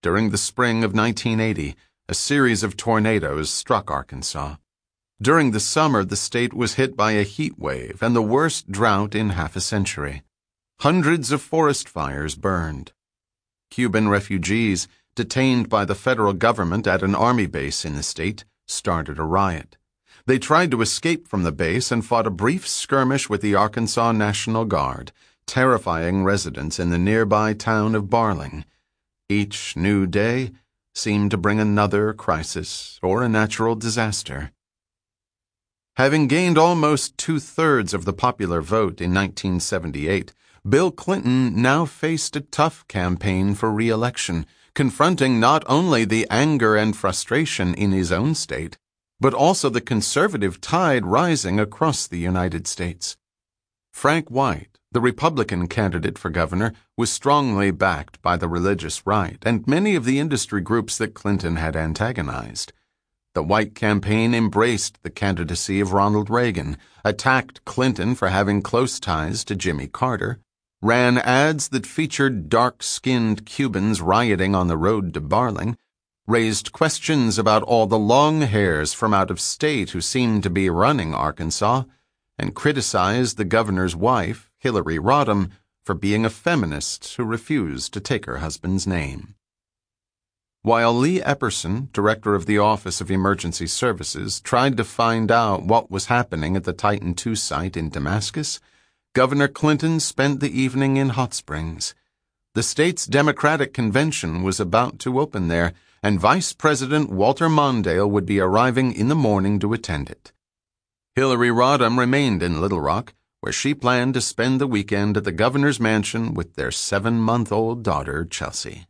During the spring of 1980, a series of tornadoes struck Arkansas. During the summer, the state was hit by a heat wave and the worst drought in half a century. Hundreds of forest fires burned. Cuban refugees, detained by the federal government at an army base in the state, started a riot. They tried to escape from the base and fought a brief skirmish with the Arkansas National Guard, terrifying residents in the nearby town of Barling. Each new day seemed to bring another crisis or a natural disaster. Having gained almost 2/3 of the popular vote in 1978, Bill Clinton now faced a tough campaign for re-election, confronting not only the anger and frustration in his own state, but also the conservative tide rising across the United States. Frank White, the Republican candidate for governor, was strongly backed by the religious right and many of the industry groups that Clinton had antagonized. The White campaign embraced the candidacy of Ronald Reagan, attacked Clinton for having close ties to Jimmy Carter, ran ads that featured dark-skinned Cubans rioting on the road to Barling, raised questions about all the long hairs from out of state who seemed to be running Arkansas, and criticized the governor's wife, Hillary Rodham, for being a feminist who refused to take her husband's name. While Lee Epperson, director of the Office of Emergency Services, tried to find out what was happening at the Titan II site in Damascus, Governor Clinton spent the evening in Hot Springs. The state's Democratic convention was about to open there, and Vice President Walter Mondale would be arriving in the morning to attend it. Hillary Rodham remained in Little Rock, where she planned to spend the weekend at the governor's mansion with their 7-month-old daughter, Chelsea.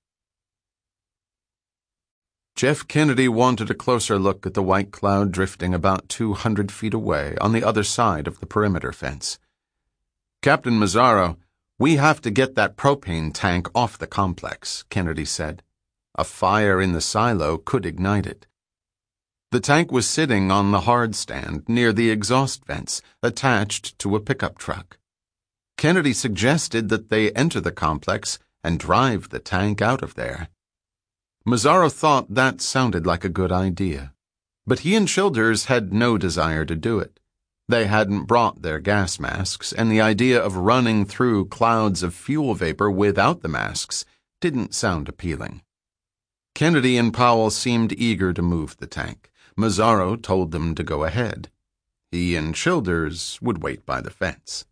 Jeff Kennedy wanted a closer look at the white cloud drifting about 200 feet away on the other side of the perimeter fence. "Captain Mazzaro, we have to get that propane tank off the complex," Kennedy said. A fire in the silo could ignite it. The tank was sitting on the hard stand near the exhaust vents, attached to a pickup truck. Kennedy suggested that they enter the complex and drive the tank out of there. Mazzaro thought that sounded like a good idea, but he and Childers had no desire to do it. They hadn't brought their gas masks, and the idea of running through clouds of fuel vapor without the masks didn't sound appealing. Kennedy and Powell seemed eager to move the tank. Mazzaro told them to go ahead. He and Childers would wait by the fence.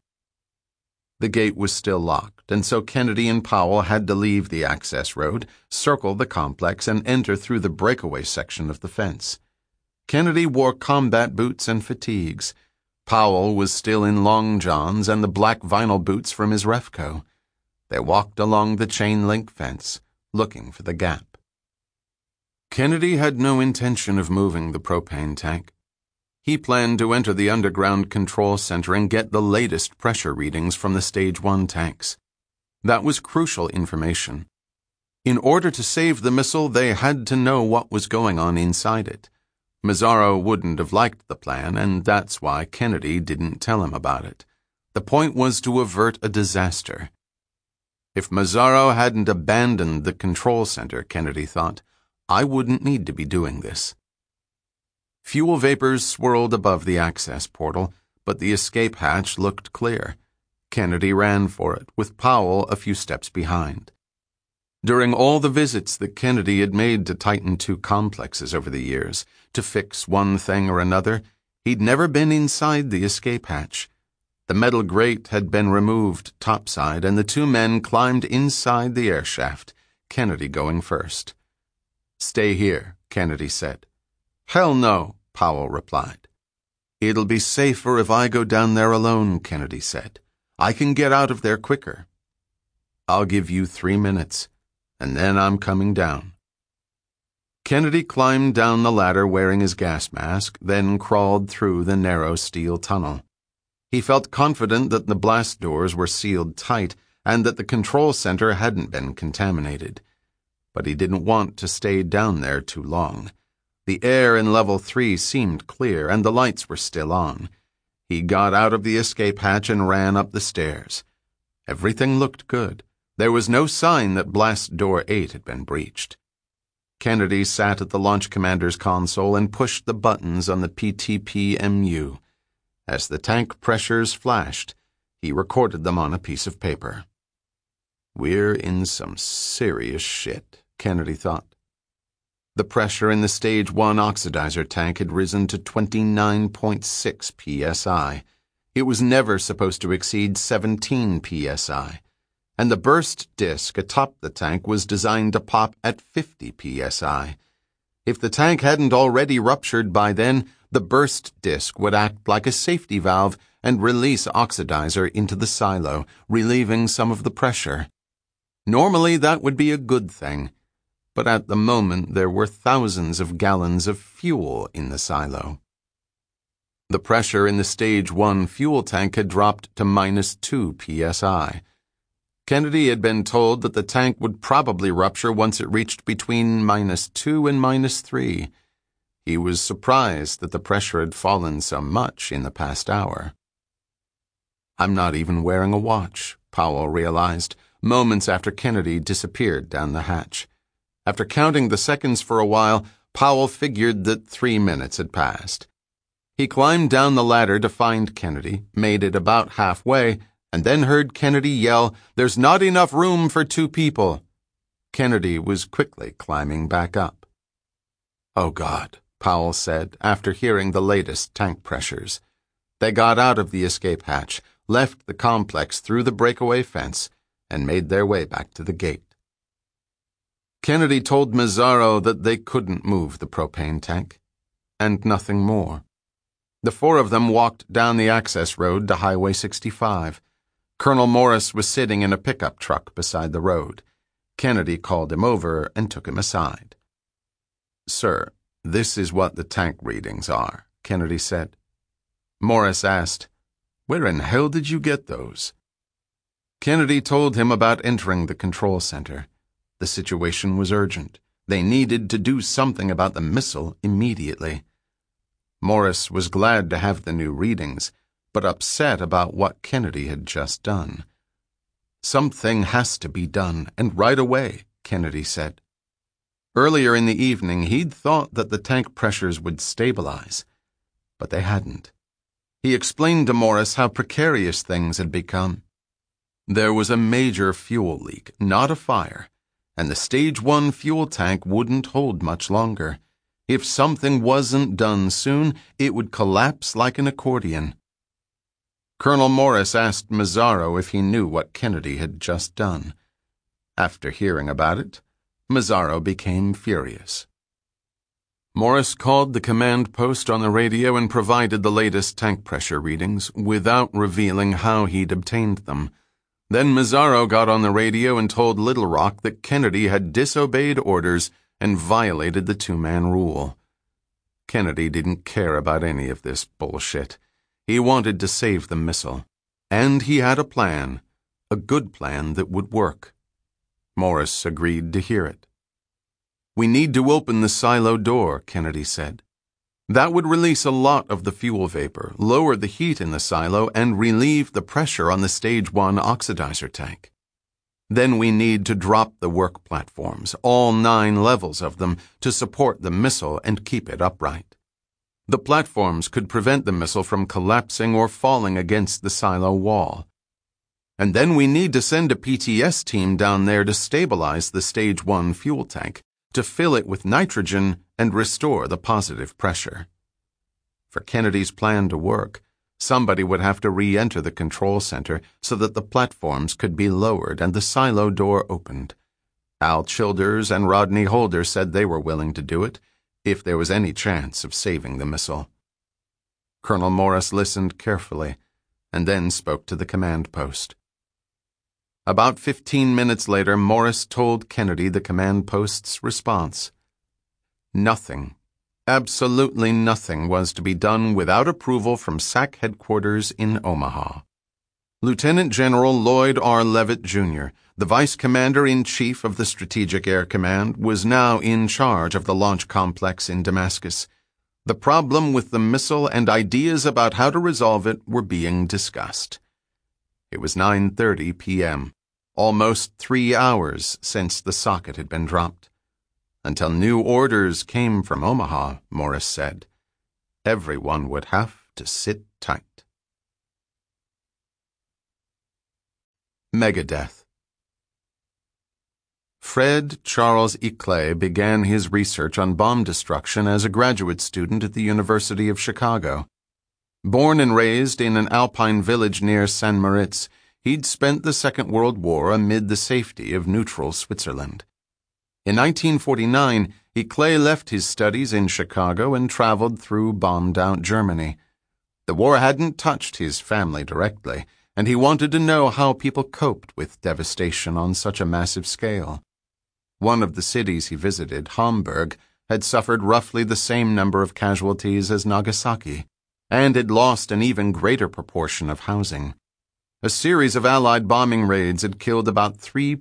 The gate was still locked, and so Kennedy and Powell had to leave the access road, circle the complex, and enter through the breakaway section of the fence. Kennedy wore combat boots and fatigues. Powell was still in long johns and the black vinyl boots from his Refco. They walked along the chain-link fence, looking for the gap. Kennedy had no intention of moving the propane tank. He planned to enter the underground control center and get the latest pressure readings from the Stage 1 tanks. That was crucial information. In order to save the missile, they had to know what was going on inside it. Mazzaro wouldn't have liked the plan, and that's why Kennedy didn't tell him about it. The point was to avert a disaster. If Mazzaro hadn't abandoned the control center, Kennedy thought, I wouldn't need to be doing this. Fuel vapors swirled above the access portal, but the escape hatch looked clear. Kennedy ran for it, with Powell a few steps behind. During all the visits that Kennedy had made to Titan II complexes over the years, to fix one thing or another, he'd never been inside the escape hatch. The metal grate had been removed topside, and the two men climbed inside the air shaft, Kennedy going first. "Stay here," Kennedy said. "Hell no," Powell replied. "It'll be safer if I go down there alone," Kennedy said. "I can get out of there quicker." "I'll give you 3 minutes, and then I'm coming down." Kennedy climbed down the ladder wearing his gas mask, then crawled through the narrow steel tunnel. He felt confident that the blast doors were sealed tight and that the control center hadn't been contaminated. But he didn't want to stay down there too long. The air in Level 3 seemed clear, and the lights were still on. He got out of the escape hatch and ran up the stairs. Everything looked good. There was no sign that Blast Door 8 had been breached. Kennedy sat at the launch commander's console and pushed the buttons on the PTP-MU. As the tank pressures flashed, he recorded them on a piece of paper. "We're in some serious shit," Kennedy thought. The pressure in the Stage 1 oxidizer tank had risen to 29.6 psi. It was never supposed to exceed 17 psi. And the burst disc atop the tank was designed to pop at 50 psi. If the tank hadn't already ruptured by then, the burst disc would act like a safety valve and release oxidizer into the silo, relieving some of the pressure. Normally, that would be a good thing, but at the moment there were thousands of gallons of fuel in the silo. The pressure in the Stage 1 fuel tank had dropped to -2 psi. Kennedy had been told that the tank would probably rupture once it reached between -2 and -3. He was surprised that the pressure had fallen so much in the past hour. "I'm not even wearing a watch," Powell realized, moments after Kennedy disappeared down the hatch. After counting the seconds for a while, Powell figured that 3 minutes had passed. He climbed down the ladder to find Kennedy, made it about halfway, and then heard Kennedy yell, "There's not enough room for 2 people." Kennedy was quickly climbing back up. "Oh, God," Powell said after hearing the latest tank pressures. They got out of the escape hatch, left the complex through the breakaway fence, and made their way back to the gate. Kennedy told Mazzaro that they couldn't move the propane tank, and nothing more. The 4 of them walked down the access road to Highway 65. Colonel Morris was sitting in a pickup truck beside the road. Kennedy called him over and took him aside. "Sir, this is what the tank readings are," Kennedy said. Morris asked, "Where in hell did you get those?" Kennedy told him about entering the control center. The situation was urgent. They needed to do something about the missile immediately. Morris was glad to have the new readings, but upset about what Kennedy had just done. "Something has to be done, and right away," Kennedy said. Earlier in the evening, he'd thought that the tank pressures would stabilize, but they hadn't. He explained to Morris how precarious things had become. There was a major fuel leak, not a fire, and the Stage 1 fuel tank wouldn't hold much longer. If something wasn't done soon, it would collapse like an accordion. Colonel Morris asked Mazzaro if he knew what Kennedy had just done. After hearing about it, Mazzaro became furious. Morris called the command post on the radio and provided the latest tank pressure readings without revealing how he'd obtained them. Then Mazzaro got on the radio and told Little Rock that Kennedy had disobeyed orders and violated the 2-man rule. Kennedy didn't care about any of this bullshit. He wanted to save the missile. And he had a plan, a good plan that would work. Morris agreed to hear it. "We need to open the silo door," Kennedy said. "That would release a lot of the fuel vapor, lower the heat in the silo, and relieve the pressure on the Stage 1 oxidizer tank. Then we need to drop the work platforms, all 9 levels of them, to support the missile and keep it upright. The platforms could prevent the missile from collapsing or falling against the silo wall. And then we need to send a PTS team down there to stabilize the Stage 1 fuel tank, to fill it with nitrogen and restore the positive pressure. For Kennedy's plan to work, somebody would have to re-enter the control center so that the platforms could be lowered and the silo door opened. Al Childers and Rodney Holder said they were willing to do it, if there was any chance of saving the missile. Colonel Morris listened carefully, and then spoke to the command post. About 15 minutes later, Morris told Kennedy the command post's response. Nothing, absolutely nothing, was to be done without approval from SAC headquarters in Omaha. Lieutenant General Lloyd R. Leavitt, Jr., the Vice Commander-in-Chief of the Strategic Air Command, was now in charge of the launch complex in Damascus. The problem with the missile and ideas about how to resolve it were being discussed. It was 9:30 p.m., almost 3 hours since the socket had been dropped. until new orders came from Omaha, Morris said. Everyone would have to sit tight. Megadeath. Fred Charles Iclet began his research on bomb destruction as a graduate student at the University of Chicago. Born and raised in an alpine village near St. Moritz, he'd spent the Second World War amid the safety of neutral Switzerland. In 1949, Iclet left his studies in Chicago and traveled through bombed-out Germany. The war hadn't touched his family directly, and he wanted to know how people coped with devastation on such a massive scale. One of the cities he visited, Hamburg, had suffered roughly the same number of casualties as Nagasaki, and had lost an even greater proportion of housing. A series of Allied bombing raids had killed about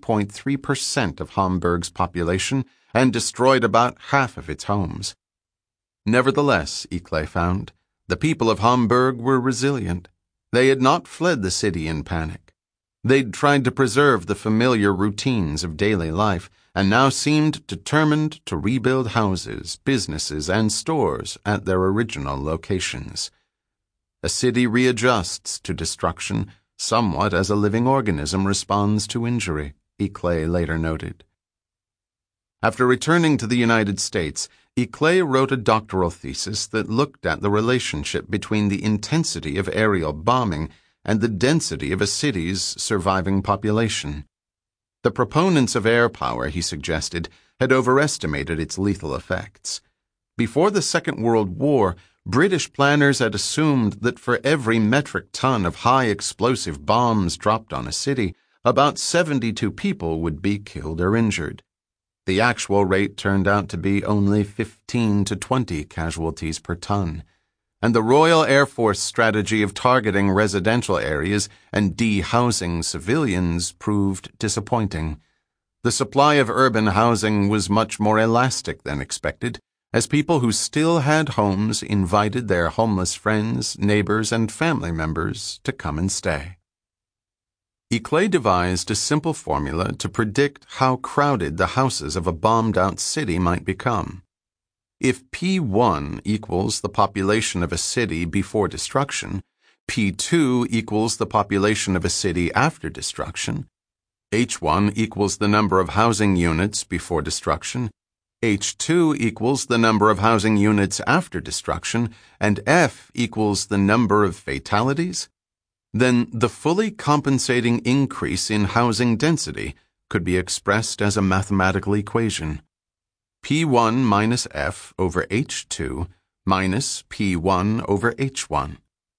3.3% of Hamburg's population and destroyed about half of its homes. Nevertheless, Iclet found, the people of Hamburg were resilient. They had not fled the city in panic. They'd tried to preserve the familiar routines of daily life and now seemed determined to rebuild houses, businesses, and stores at their original locations. A city readjusts to destruction somewhat as a living organism responds to injury, Iclet later noted. After returning to the United States, Iclet wrote a doctoral thesis that looked at the relationship between the intensity of aerial bombing and the density of a city's surviving population. The proponents of air power, he suggested, had overestimated its lethal effects. Before the Second World War, British planners had assumed that for every metric ton of high explosive bombs dropped on a city, about 72 people would be killed or injured. The actual rate turned out to be only 15 to 20 casualties per ton, and the Royal Air Force strategy of targeting residential areas and de-housing civilians proved disappointing. The supply of urban housing was much more elastic than expected, as people who still had homes invited their homeless friends, neighbors, and family members to come and stay. Iclet devised a simple formula to predict how crowded the houses of a bombed-out city might become. If P1 equals the population of a city before destruction, P2 equals the population of a city after destruction, H1 equals the number of housing units before destruction, H2 equals the number of housing units after destruction, and F equals the number of fatalities, then the fully compensating increase in housing density could be expressed as a mathematical equation. P1 minus F over H2 minus P1 over H1.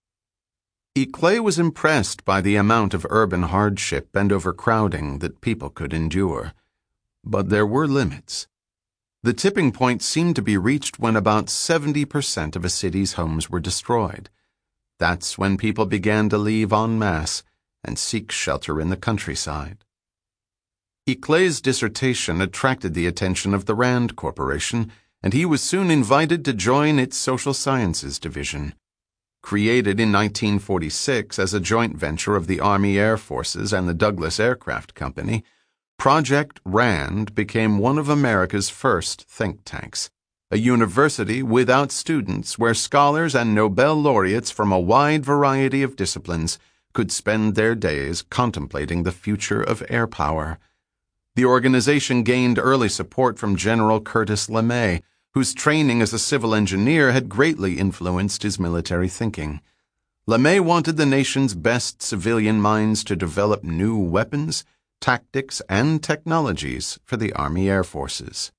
Iclet was impressed by the amount of urban hardship and overcrowding that people could endure. But there were limits. The tipping point seemed to be reached when about 70% of a city's homes were destroyed. That's when people began to leave en masse and seek shelter in the countryside. Iclet's dissertation attracted the attention of the Rand Corporation, and he was soon invited to join its social sciences division. Created in 1946 as a joint venture of the Army Air Forces and the Douglas Aircraft Company, Project RAND became one of America's first think tanks, a university without students where scholars and Nobel laureates from a wide variety of disciplines could spend their days contemplating the future of air power. The organization gained early support from General Curtis LeMay, whose training as a civil engineer had greatly influenced his military thinking. LeMay wanted the nation's best civilian minds to develop new weapons, tactics, and technologies for the Army Air Forces.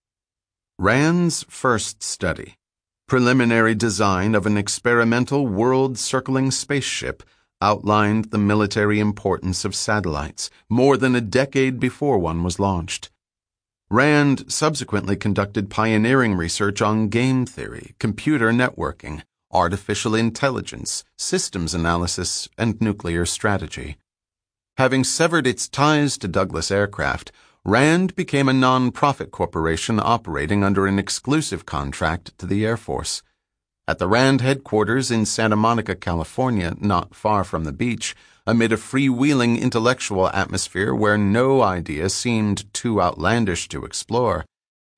Rand's first study, preliminary design of an experimental world-circling spaceship, outlined the military importance of satellites more than a decade before one was launched. Rand subsequently conducted pioneering research on game theory, computer networking, artificial intelligence, systems analysis, and nuclear strategy. Having severed its ties to Douglas Aircraft, Rand became a non-profit corporation operating under an exclusive contract to the Air Force. At the Rand headquarters in Santa Monica, California, not far from the beach, amid a freewheeling intellectual atmosphere where no idea seemed too outlandish to explore,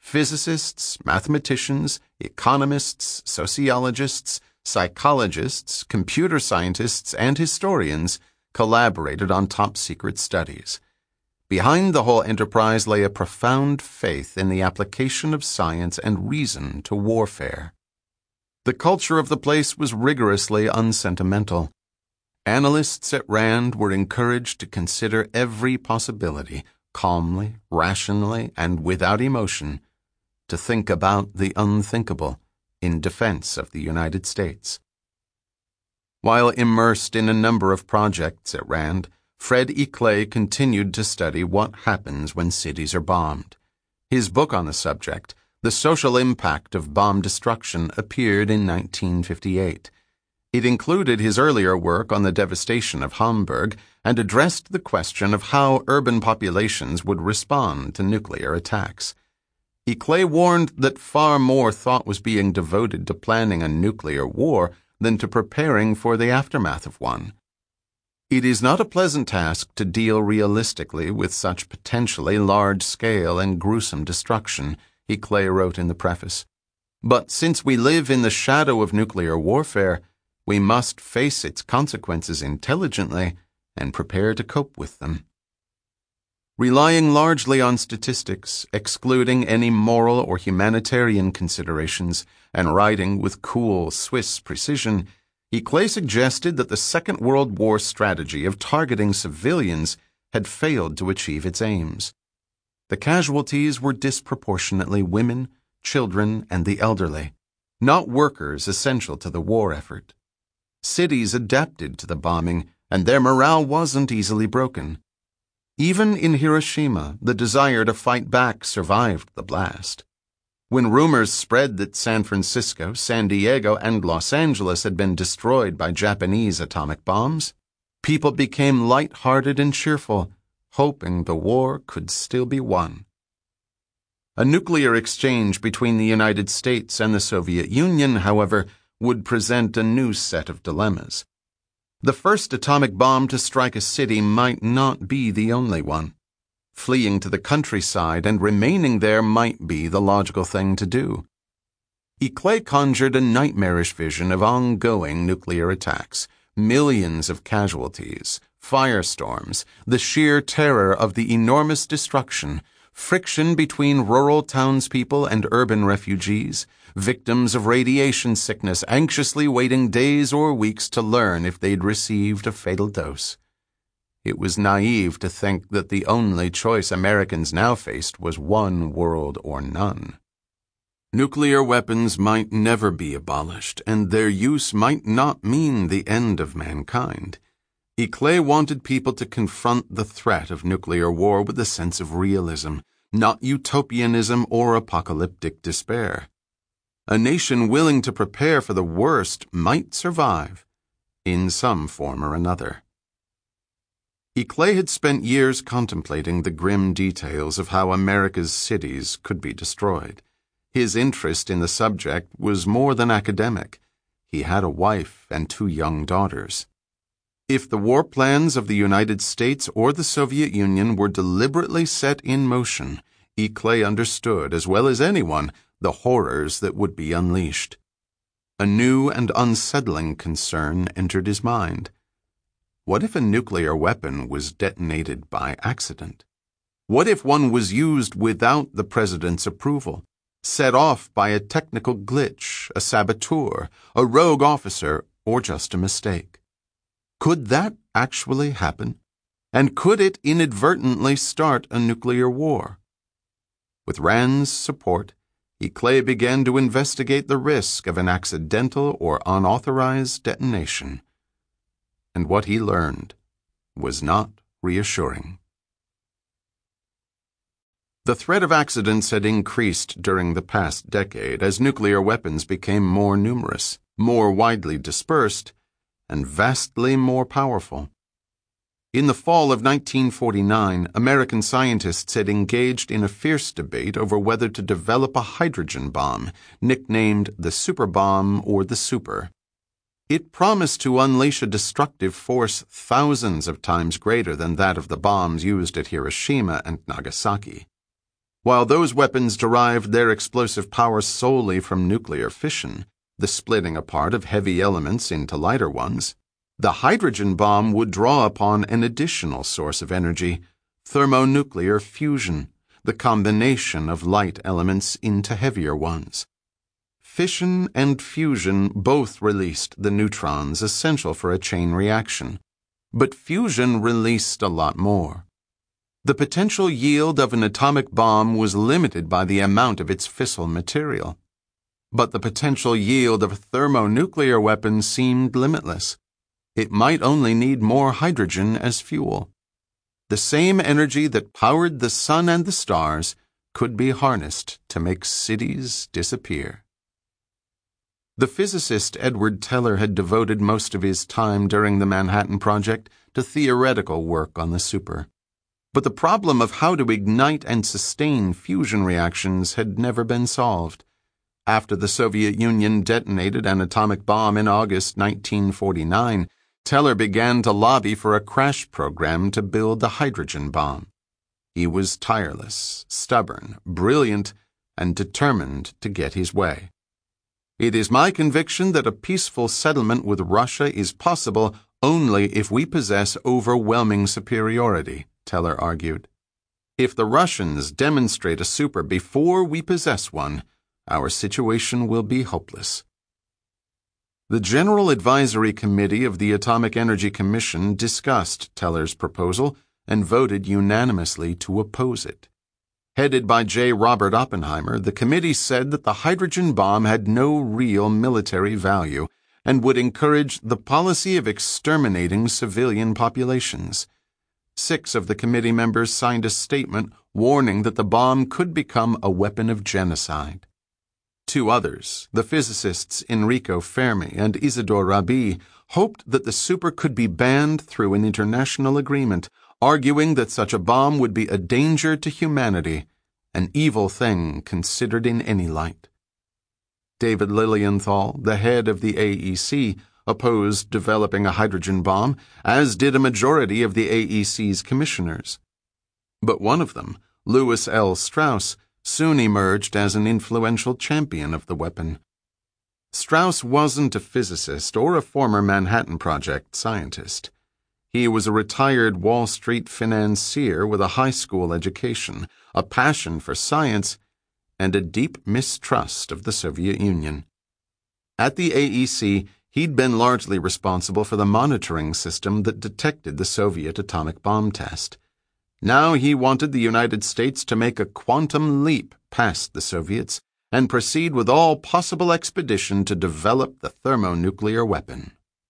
physicists, mathematicians, economists, sociologists, psychologists, computer scientists, and historians collaborated on top-secret studies. Behind the whole enterprise lay a profound faith in the application of science and reason to warfare. The culture of the place was rigorously unsentimental. Analysts at RAND were encouraged to consider every possibility, calmly, rationally, and without emotion, to think about the unthinkable in defense of the United States. While immersed in a number of projects at RAND, Fred E. Clay continued to study what happens when cities are bombed. His book on the subject, The Social Impact of Bomb Destruction, appeared in 1958. It included his earlier work on the devastation of Hamburg and addressed the question of how urban populations would respond to nuclear attacks. E. Clay warned that far more thought was being devoted to planning a nuclear war than to preparing for the aftermath of one. It is not a pleasant task to deal realistically with such potentially large-scale and gruesome destruction, E. Clay wrote in the preface. But since we live in the shadow of nuclear warfare, we must face its consequences intelligently and prepare to cope with them. Relying largely on statistics, excluding any moral or humanitarian considerations, and writing with cool Swiss precision, E. Clay suggested that the Second World War strategy of targeting civilians had failed to achieve its aims. The casualties were disproportionately women, children, and the elderly, not workers essential to the war effort. Cities adapted to the bombing, and their morale wasn't easily broken. Even in Hiroshima, the desire to fight back survived the blast. When rumors spread that San Francisco, San Diego, and Los Angeles had been destroyed by Japanese atomic bombs, people became light-hearted and cheerful, hoping the war could still be won. A nuclear exchange between the United States and the Soviet Union, however, would present a new set of dilemmas. The first atomic bomb to strike a city might not be the only one. Fleeing to the countryside and remaining there might be the logical thing to do. E. Clay conjured a nightmarish vision of ongoing nuclear attacks, millions of casualties, firestorms, the sheer terror of the enormous destruction, friction between rural townspeople and urban refugees, victims of radiation sickness anxiously waiting days or weeks to learn if they'd received a fatal dose. It was naive to think that the only choice Americans now faced was one world or none. Nuclear weapons might never be abolished, and their use might not mean the end of mankind. E. Clay wanted people to confront the threat of nuclear war with a sense of realism, not utopianism or apocalyptic despair. A nation willing to prepare for the worst might survive, in some form or another. E. Clay had spent years contemplating the grim details of how America's cities could be destroyed. His interest in the subject was more than academic. He had a wife and 2 young daughters. If the war plans of the United States or the Soviet Union were deliberately set in motion, E. Clay understood, as well as anyone, the horrors that would be unleashed. A new and unsettling concern entered his mind. What if a nuclear weapon was detonated by accident? What if one was used without the president's approval, set off by a technical glitch, a saboteur, a rogue officer, or just a mistake? Could that actually happen? And could it inadvertently start a nuclear war? With Rand's support, E. Clay began to investigate the risk of an accidental or unauthorized detonation. And what he learned was not reassuring. The threat of accidents had increased during the past decade as nuclear weapons became more numerous, more widely dispersed, and vastly more powerful. In the fall of 1949, American scientists had engaged in a fierce debate over whether to develop a hydrogen bomb, nicknamed the super bomb or the super. It promised to unleash a destructive force thousands of times greater than that of the bombs used at Hiroshima and Nagasaki. While those weapons derived their explosive power solely from nuclear fission, the splitting apart of heavy elements into lighter ones, the hydrogen bomb would draw upon an additional source of energy, thermonuclear fusion, the combination of light elements into heavier ones. Fission and fusion both released the neutrons essential for a chain reaction, but fusion released a lot more. The potential yield of an atomic bomb was limited by the amount of its fissile material. But the potential yield of a thermonuclear weapon seemed limitless. It might only need more hydrogen as fuel. The same energy that powered the sun and the stars could be harnessed to make cities disappear. The physicist Edward Teller had devoted most of his time during the Manhattan Project to theoretical work on the super. But the problem of how to ignite and sustain fusion reactions had never been solved. After the Soviet Union detonated an atomic bomb in August 1949, Teller began to lobby for a crash program to build a hydrogen bomb. He was tireless, stubborn, brilliant, and determined to get his way. "It is my conviction that a peaceful settlement with Russia is possible only if we possess overwhelming superiority," Teller argued. "If the Russians demonstrate a super before we possess one, our situation will be hopeless." The General Advisory Committee of the Atomic Energy Commission discussed Teller's proposal and voted unanimously to oppose it. Headed by J. Robert Oppenheimer, the committee said that the hydrogen bomb had no real military value and would encourage the policy of exterminating civilian populations. 6 of the committee members signed a statement warning that the bomb could become a weapon of genocide. 2 others, the physicists Enrico Fermi and Isidore Rabi, hoped that the super could be banned through an international agreement, arguing that such a bomb would be a danger to humanity, an evil thing considered in any light. David Lilienthal, the head of the AEC, opposed developing a hydrogen bomb, as did a majority of the AEC's commissioners. But one of them, Lewis L. Strauss, soon emerged as an influential champion of the weapon. Strauss wasn't a physicist or a former Manhattan Project scientist. He was a retired Wall Street financier with a high school education, a passion for science, and a deep mistrust of the Soviet Union. At the AEC, he'd been largely responsible for the monitoring system that detected the Soviet atomic bomb test. Now he wanted the United States to make a quantum leap past the Soviets and proceed with all possible expedition to develop the thermonuclear weapon.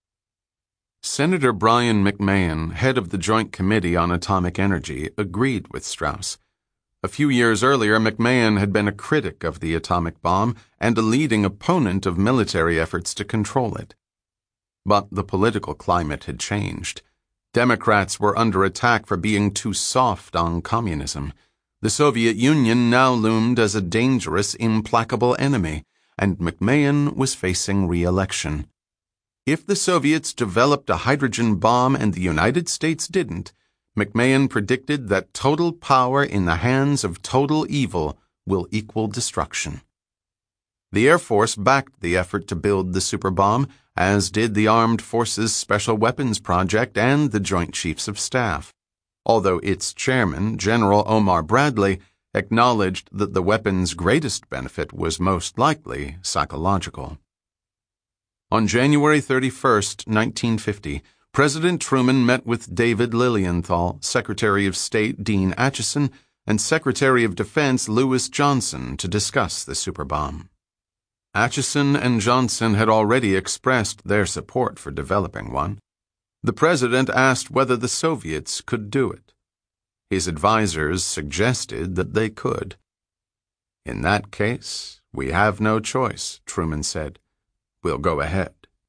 Senator Brian McMahon, head of the Joint Committee on Atomic Energy, agreed with Strauss. A few years earlier, McMahon had been a critic of the atomic bomb and a leading opponent of military efforts to control it. But the political climate had changed. Democrats were under attack for being too soft on communism. The Soviet Union now loomed as a dangerous, implacable enemy, and McMahon was facing re-election. If the Soviets developed a hydrogen bomb and the United States didn't, McMahon predicted that total power in the hands of total evil will equal destruction. The Air Force backed the effort to build the superbomb, as did the Armed Forces Special Weapons Project and the Joint Chiefs of Staff, although its chairman, General Omar Bradley, acknowledged that the weapon's greatest benefit was most likely psychological. On January 31, 1950, President Truman met with David Lilienthal, Secretary of State Dean Acheson, and Secretary of Defense Lewis Johnson to discuss the superbomb. Acheson and Johnson had already expressed their support for developing one. The president asked whether the Soviets could do it. His advisers suggested that they could. "In that case, we have no choice," Truman said. "We'll go ahead."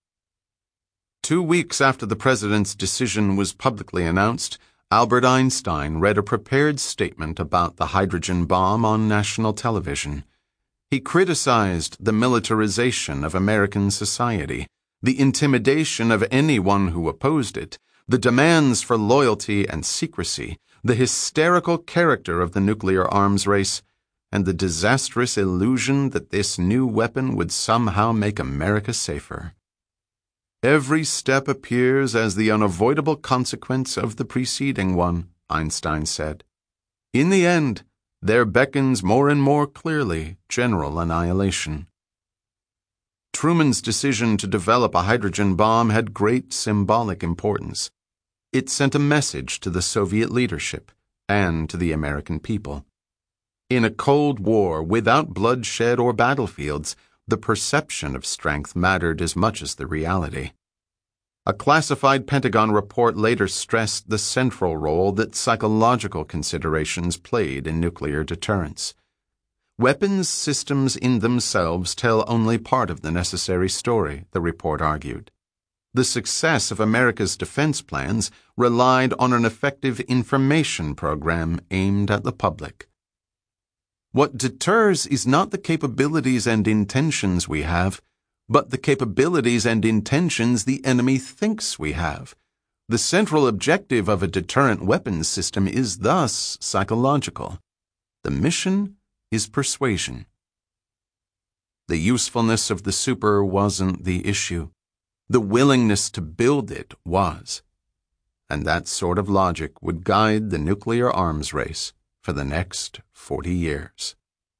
2 weeks after the president's decision was publicly announced, Albert Einstein read a prepared statement about the hydrogen bomb on national television. He criticized the militarization of American society, the intimidation of anyone who opposed it, the demands for loyalty and secrecy, the hysterical character of the nuclear arms race, and the disastrous illusion that this new weapon would somehow make America safer. Every step appears as the unavoidable consequence of the preceding one, Einstein said. In the end, there beckons more and more clearly general annihilation. Truman's decision to develop a hydrogen bomb had great symbolic importance. It sent a message to the Soviet leadership and to the American people. In a Cold War without bloodshed or battlefields, the perception of strength mattered as much as the reality. A classified Pentagon report later stressed the central role that psychological considerations played in nuclear deterrence. Weapons systems in themselves tell only part of the necessary story, the report argued. The success of America's defense plans relied on an effective information program aimed at the public. What deters is not the capabilities and intentions we have, but the capabilities and intentions the enemy thinks we have. The central objective of a deterrent weapons system is thus psychological. The mission is persuasion. The usefulness of the super wasn't the issue. The willingness to build it was. And that sort of logic would guide the nuclear arms race for the next 40 years.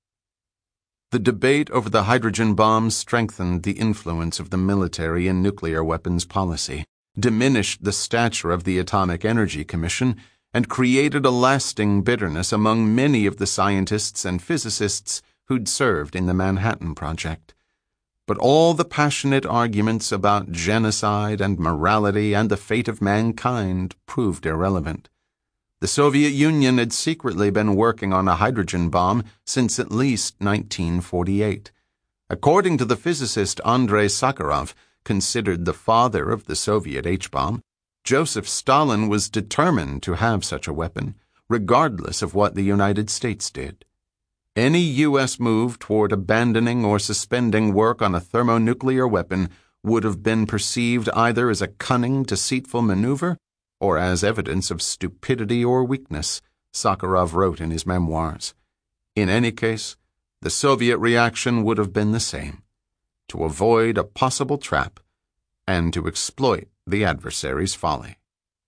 The debate over the hydrogen bomb strengthened the influence of the military in nuclear weapons policy, diminished the stature of the Atomic Energy Commission, and created a lasting bitterness among many of the scientists and physicists who'd served in the Manhattan Project. But all the passionate arguments about genocide and morality and the fate of mankind proved irrelevant. The Soviet Union had secretly been working on a hydrogen bomb since at least 1948. According to the physicist Andrei Sakharov, considered the father of the Soviet H-bomb, Joseph Stalin was determined to have such a weapon, regardless of what the United States did. Any U.S. move toward abandoning or suspending work on a thermonuclear weapon would have been perceived either as a cunning, deceitful maneuver or as evidence of stupidity or weakness, Sakharov wrote in his memoirs. In any case, the Soviet reaction would have been the same: to avoid a possible trap and to exploit the adversary's folly.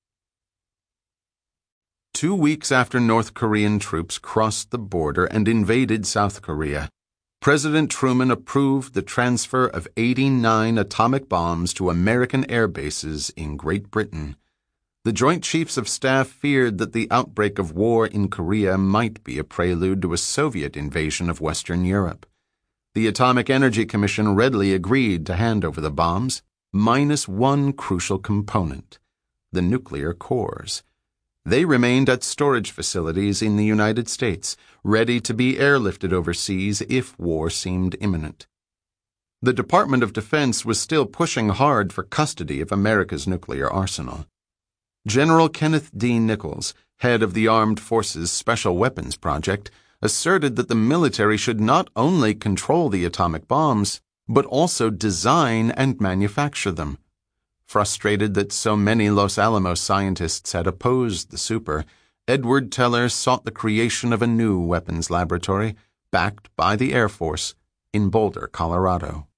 2 weeks after North Korean troops crossed the border and invaded South Korea, President Truman approved the transfer of 89 atomic bombs to American air bases in Great Britain. The Joint Chiefs of Staff feared that the outbreak of war in Korea might be a prelude to a Soviet invasion of Western Europe. The Atomic Energy Commission readily agreed to hand over the bombs, minus one crucial component: the nuclear cores. They remained at storage facilities in the United States, ready to be airlifted overseas if war seemed imminent. The Department of Defense was still pushing hard for custody of America's nuclear arsenal. General Kenneth D. Nichols, head of the Armed Forces Special Weapons Project, asserted that the military should not only control the atomic bombs, but also design and manufacture them. Frustrated that so many Los Alamos scientists had opposed the super, Edward Teller sought the creation of a new weapons laboratory, backed by the Air Force, in Boulder, Colorado.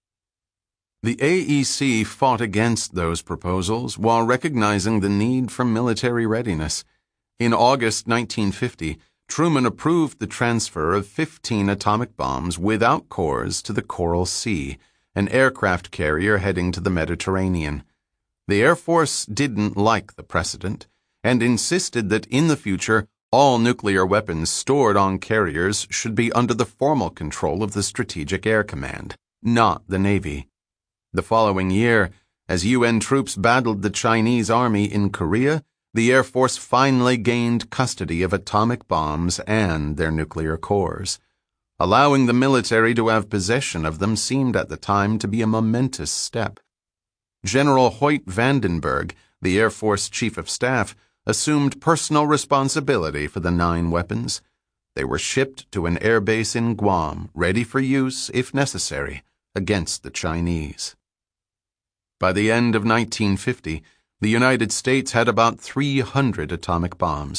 The AEC fought against those proposals while recognizing the need for military readiness. In August 1950, Truman approved the transfer of 15 atomic bombs without cores to the Coral Sea, an aircraft carrier heading to the Mediterranean. The Air Force didn't like the precedent and insisted that in the future all nuclear weapons stored on carriers should be under the formal control of the Strategic Air Command, not the Navy. The following year, as UN troops battled the Chinese army in Korea, the Air Force finally gained custody of atomic bombs and their nuclear cores. Allowing the military to have possession of them seemed at the time to be a momentous step. General Hoyt Vandenberg, the Air Force Chief of Staff, assumed personal responsibility for the 9 weapons. They were shipped to an airbase in Guam, ready for use, if necessary, against the Chinese. By the end of 1950, the United States had about 300 atomic bombs,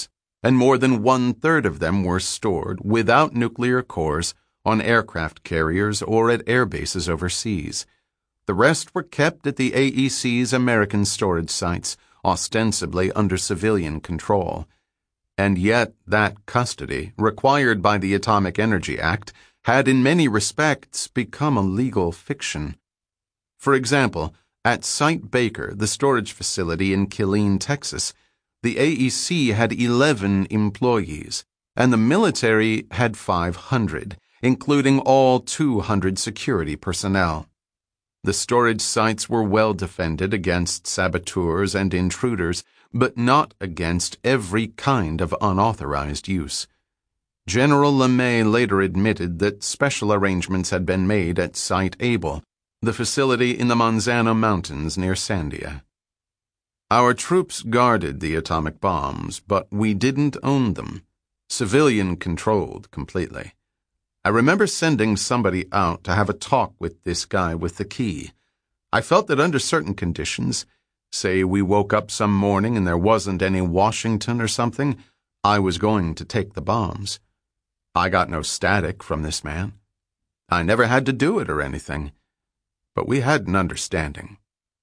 and more than 1/3 of them were stored without nuclear cores on aircraft carriers or at air bases overseas. The rest were kept at the AEC's American storage sites, ostensibly under civilian control. And yet that custody, required by the Atomic Energy Act, had in many respects become a legal fiction. For example, at Site Baker, the storage facility in Killeen, Texas, the AEC had 11 employees, and the military had 500, including all 200 security personnel. The storage sites were well defended against saboteurs and intruders, but not against every kind of unauthorized use. General LeMay later admitted that special arrangements had been made at Site Able, the facility in the Manzano Mountains near Sandia. Our troops guarded the atomic bombs, but we didn't own them. Civilian-controlled completely. I remember sending somebody out to have a talk with this guy with the key. I felt that under certain conditions, say we woke up some morning and there wasn't any Washington or something, I was going to take the bombs. I got no static from this man. I never had to do it or anything, but we had an understanding.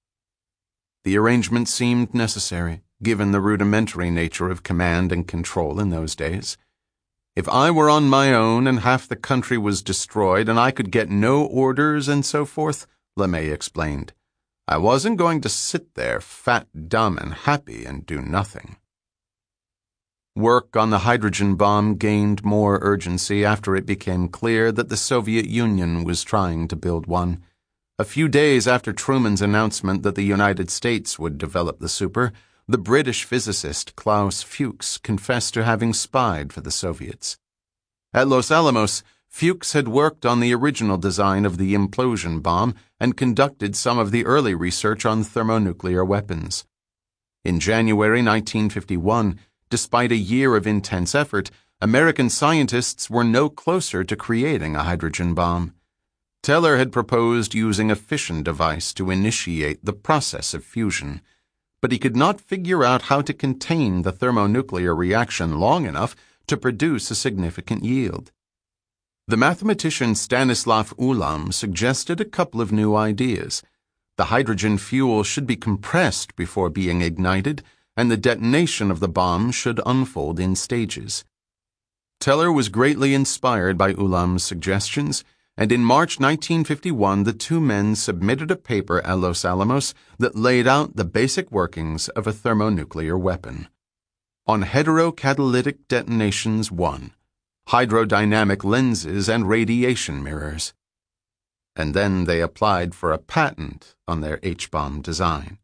The arrangement seemed necessary, given the rudimentary nature of command and control in those days. If I were on my own and half the country was destroyed and I could get no orders and so forth, LeMay explained, I wasn't going to sit there fat, dumb, and happy and do nothing. Work on the hydrogen bomb gained more urgency after it became clear that the Soviet Union was trying to build one. A few days after Truman's announcement that the United States would develop the super, the British physicist Klaus Fuchs confessed to having spied for the Soviets. At Los Alamos, Fuchs had worked on the original design of the implosion bomb and conducted some of the early research on thermonuclear weapons. In January 1951, despite a year of intense effort, American scientists were no closer to creating a hydrogen bomb. Teller had proposed using a fission device to initiate the process of fusion, but he could not figure out how to contain the thermonuclear reaction long enough to produce a significant yield. The mathematician Stanislav Ulam suggested a couple of new ideas. The hydrogen fuel should be compressed before being ignited, and the detonation of the bomb should unfold in stages. Teller was greatly inspired by Ulam's suggestions, and in March 1951 the two men submitted a paper at Los Alamos that laid out the basic workings of a thermonuclear weapon. On heterocatalytic detonations 1, hydrodynamic lenses and radiation mirrors. And then they applied for a patent on their H-bomb design.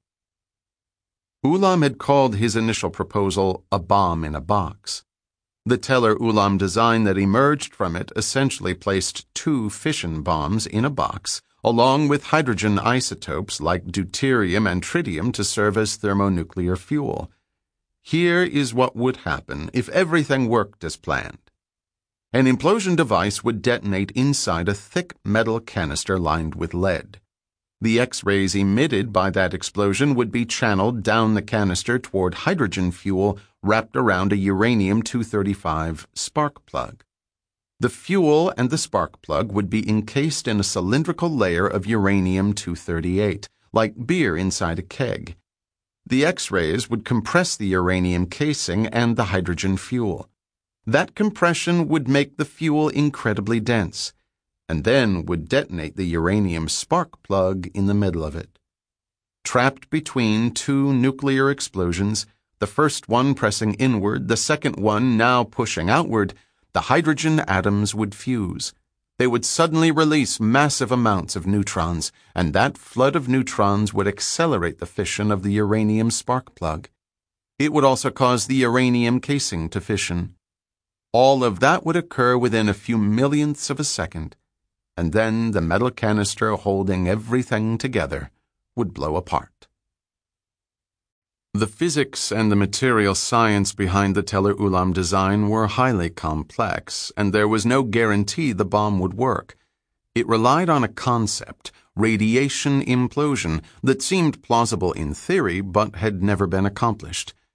Ulam had called his initial proposal a bomb in a box. The Teller-Ulam design that emerged from it essentially placed two fission bombs in a box, along with hydrogen isotopes like deuterium and tritium to serve as thermonuclear fuel. Here is what would happen if everything worked as planned. An implosion device would detonate inside a thick metal canister lined with lead. The X-rays emitted by that explosion would be channeled down the canister toward hydrogen fuel wrapped around a uranium-235 spark plug. The fuel and the spark plug would be encased in a cylindrical layer of uranium-238, like beer inside a keg. The X-rays would compress the uranium casing and the hydrogen fuel. That compression would make the fuel incredibly dense, and then would detonate the uranium spark plug in the middle of it. Trapped between two nuclear explosions, the first one pressing inward, the second one now pushing outward, the hydrogen atoms would fuse. They would suddenly release massive amounts of neutrons, and that flood of neutrons would accelerate the fission of the uranium spark plug. It would also cause the uranium casing to fission. All of that would occur within a few millionths of a second, and then the metal canister holding everything together would blow apart. The physics and the material science behind the Teller-Ulam design were highly complex, and there was no guarantee the bomb would work. It relied on a concept, radiation implosion, that seemed plausible in theory but had never been accomplished.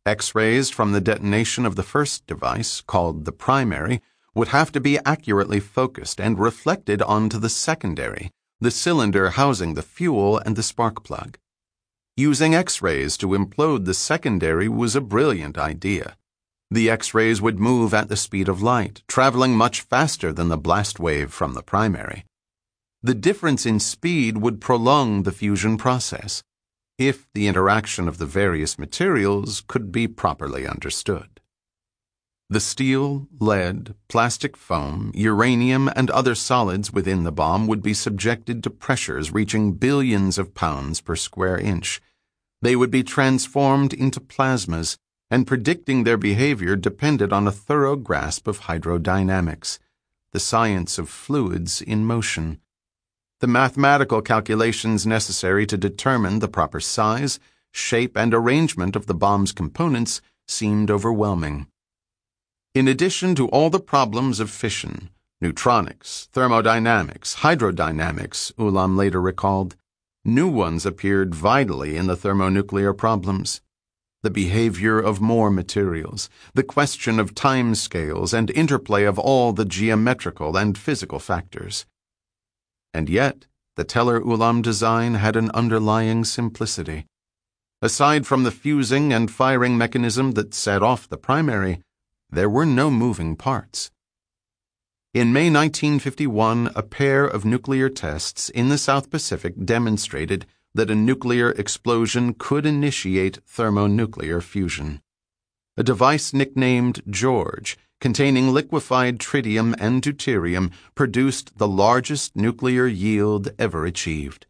X-rays from the detonation of the first device, called the primary, would have to be accurately focused and reflected onto the secondary, the cylinder housing the fuel and the spark plug. Using X-rays to implode the secondary was a brilliant idea. The X-rays would move at the speed of light, traveling much faster than the blast wave from the primary. The difference in speed would prolong the fusion process, if the interaction of the various materials could be properly understood. The steel, lead, plastic foam, uranium, and other solids within the bomb would be subjected to pressures reaching billions of pounds per square inch. They would be transformed into plasmas, and predicting their behavior depended on a thorough grasp of hydrodynamics, the science of fluids in motion. The mathematical calculations necessary to determine the proper size, shape, and arrangement of the bomb's components seemed overwhelming. In addition to all the problems of fission, neutronics, thermodynamics, hydrodynamics, Ulam later recalled, new ones appeared vitally in the thermonuclear problems. The behavior of more materials, the question of time scales and interplay of all the geometrical and physical factors. And yet, the Teller-Ulam design had an underlying simplicity. Aside from the fusing and firing mechanism that set off the primary, there were no moving parts. In May 1951, a pair of nuclear tests in the South Pacific demonstrated that a nuclear explosion could initiate thermonuclear fusion. A device nicknamed George, containing liquefied tritium and deuterium, produced the largest nuclear yield ever achieved,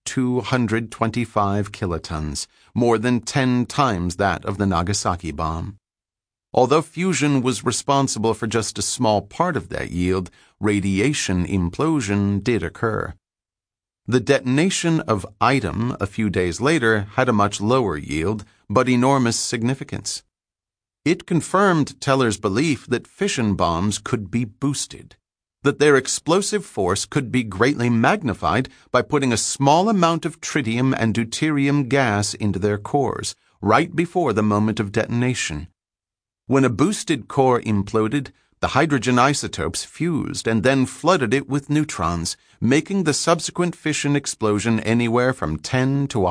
225 kilotons, more than 10 times that of the Nagasaki bomb. Although fusion was responsible for just a small part of that yield, radiation implosion did occur. The detonation of Item a few days later had a much lower yield, but enormous significance. It confirmed Teller's belief that fission bombs could be boosted, that their explosive force could be greatly magnified by putting a small amount of tritium and deuterium gas into their cores, right before the moment of detonation. When a boosted core imploded, the hydrogen isotopes fused and then flooded it with neutrons, making the subsequent fission explosion anywhere from 10 to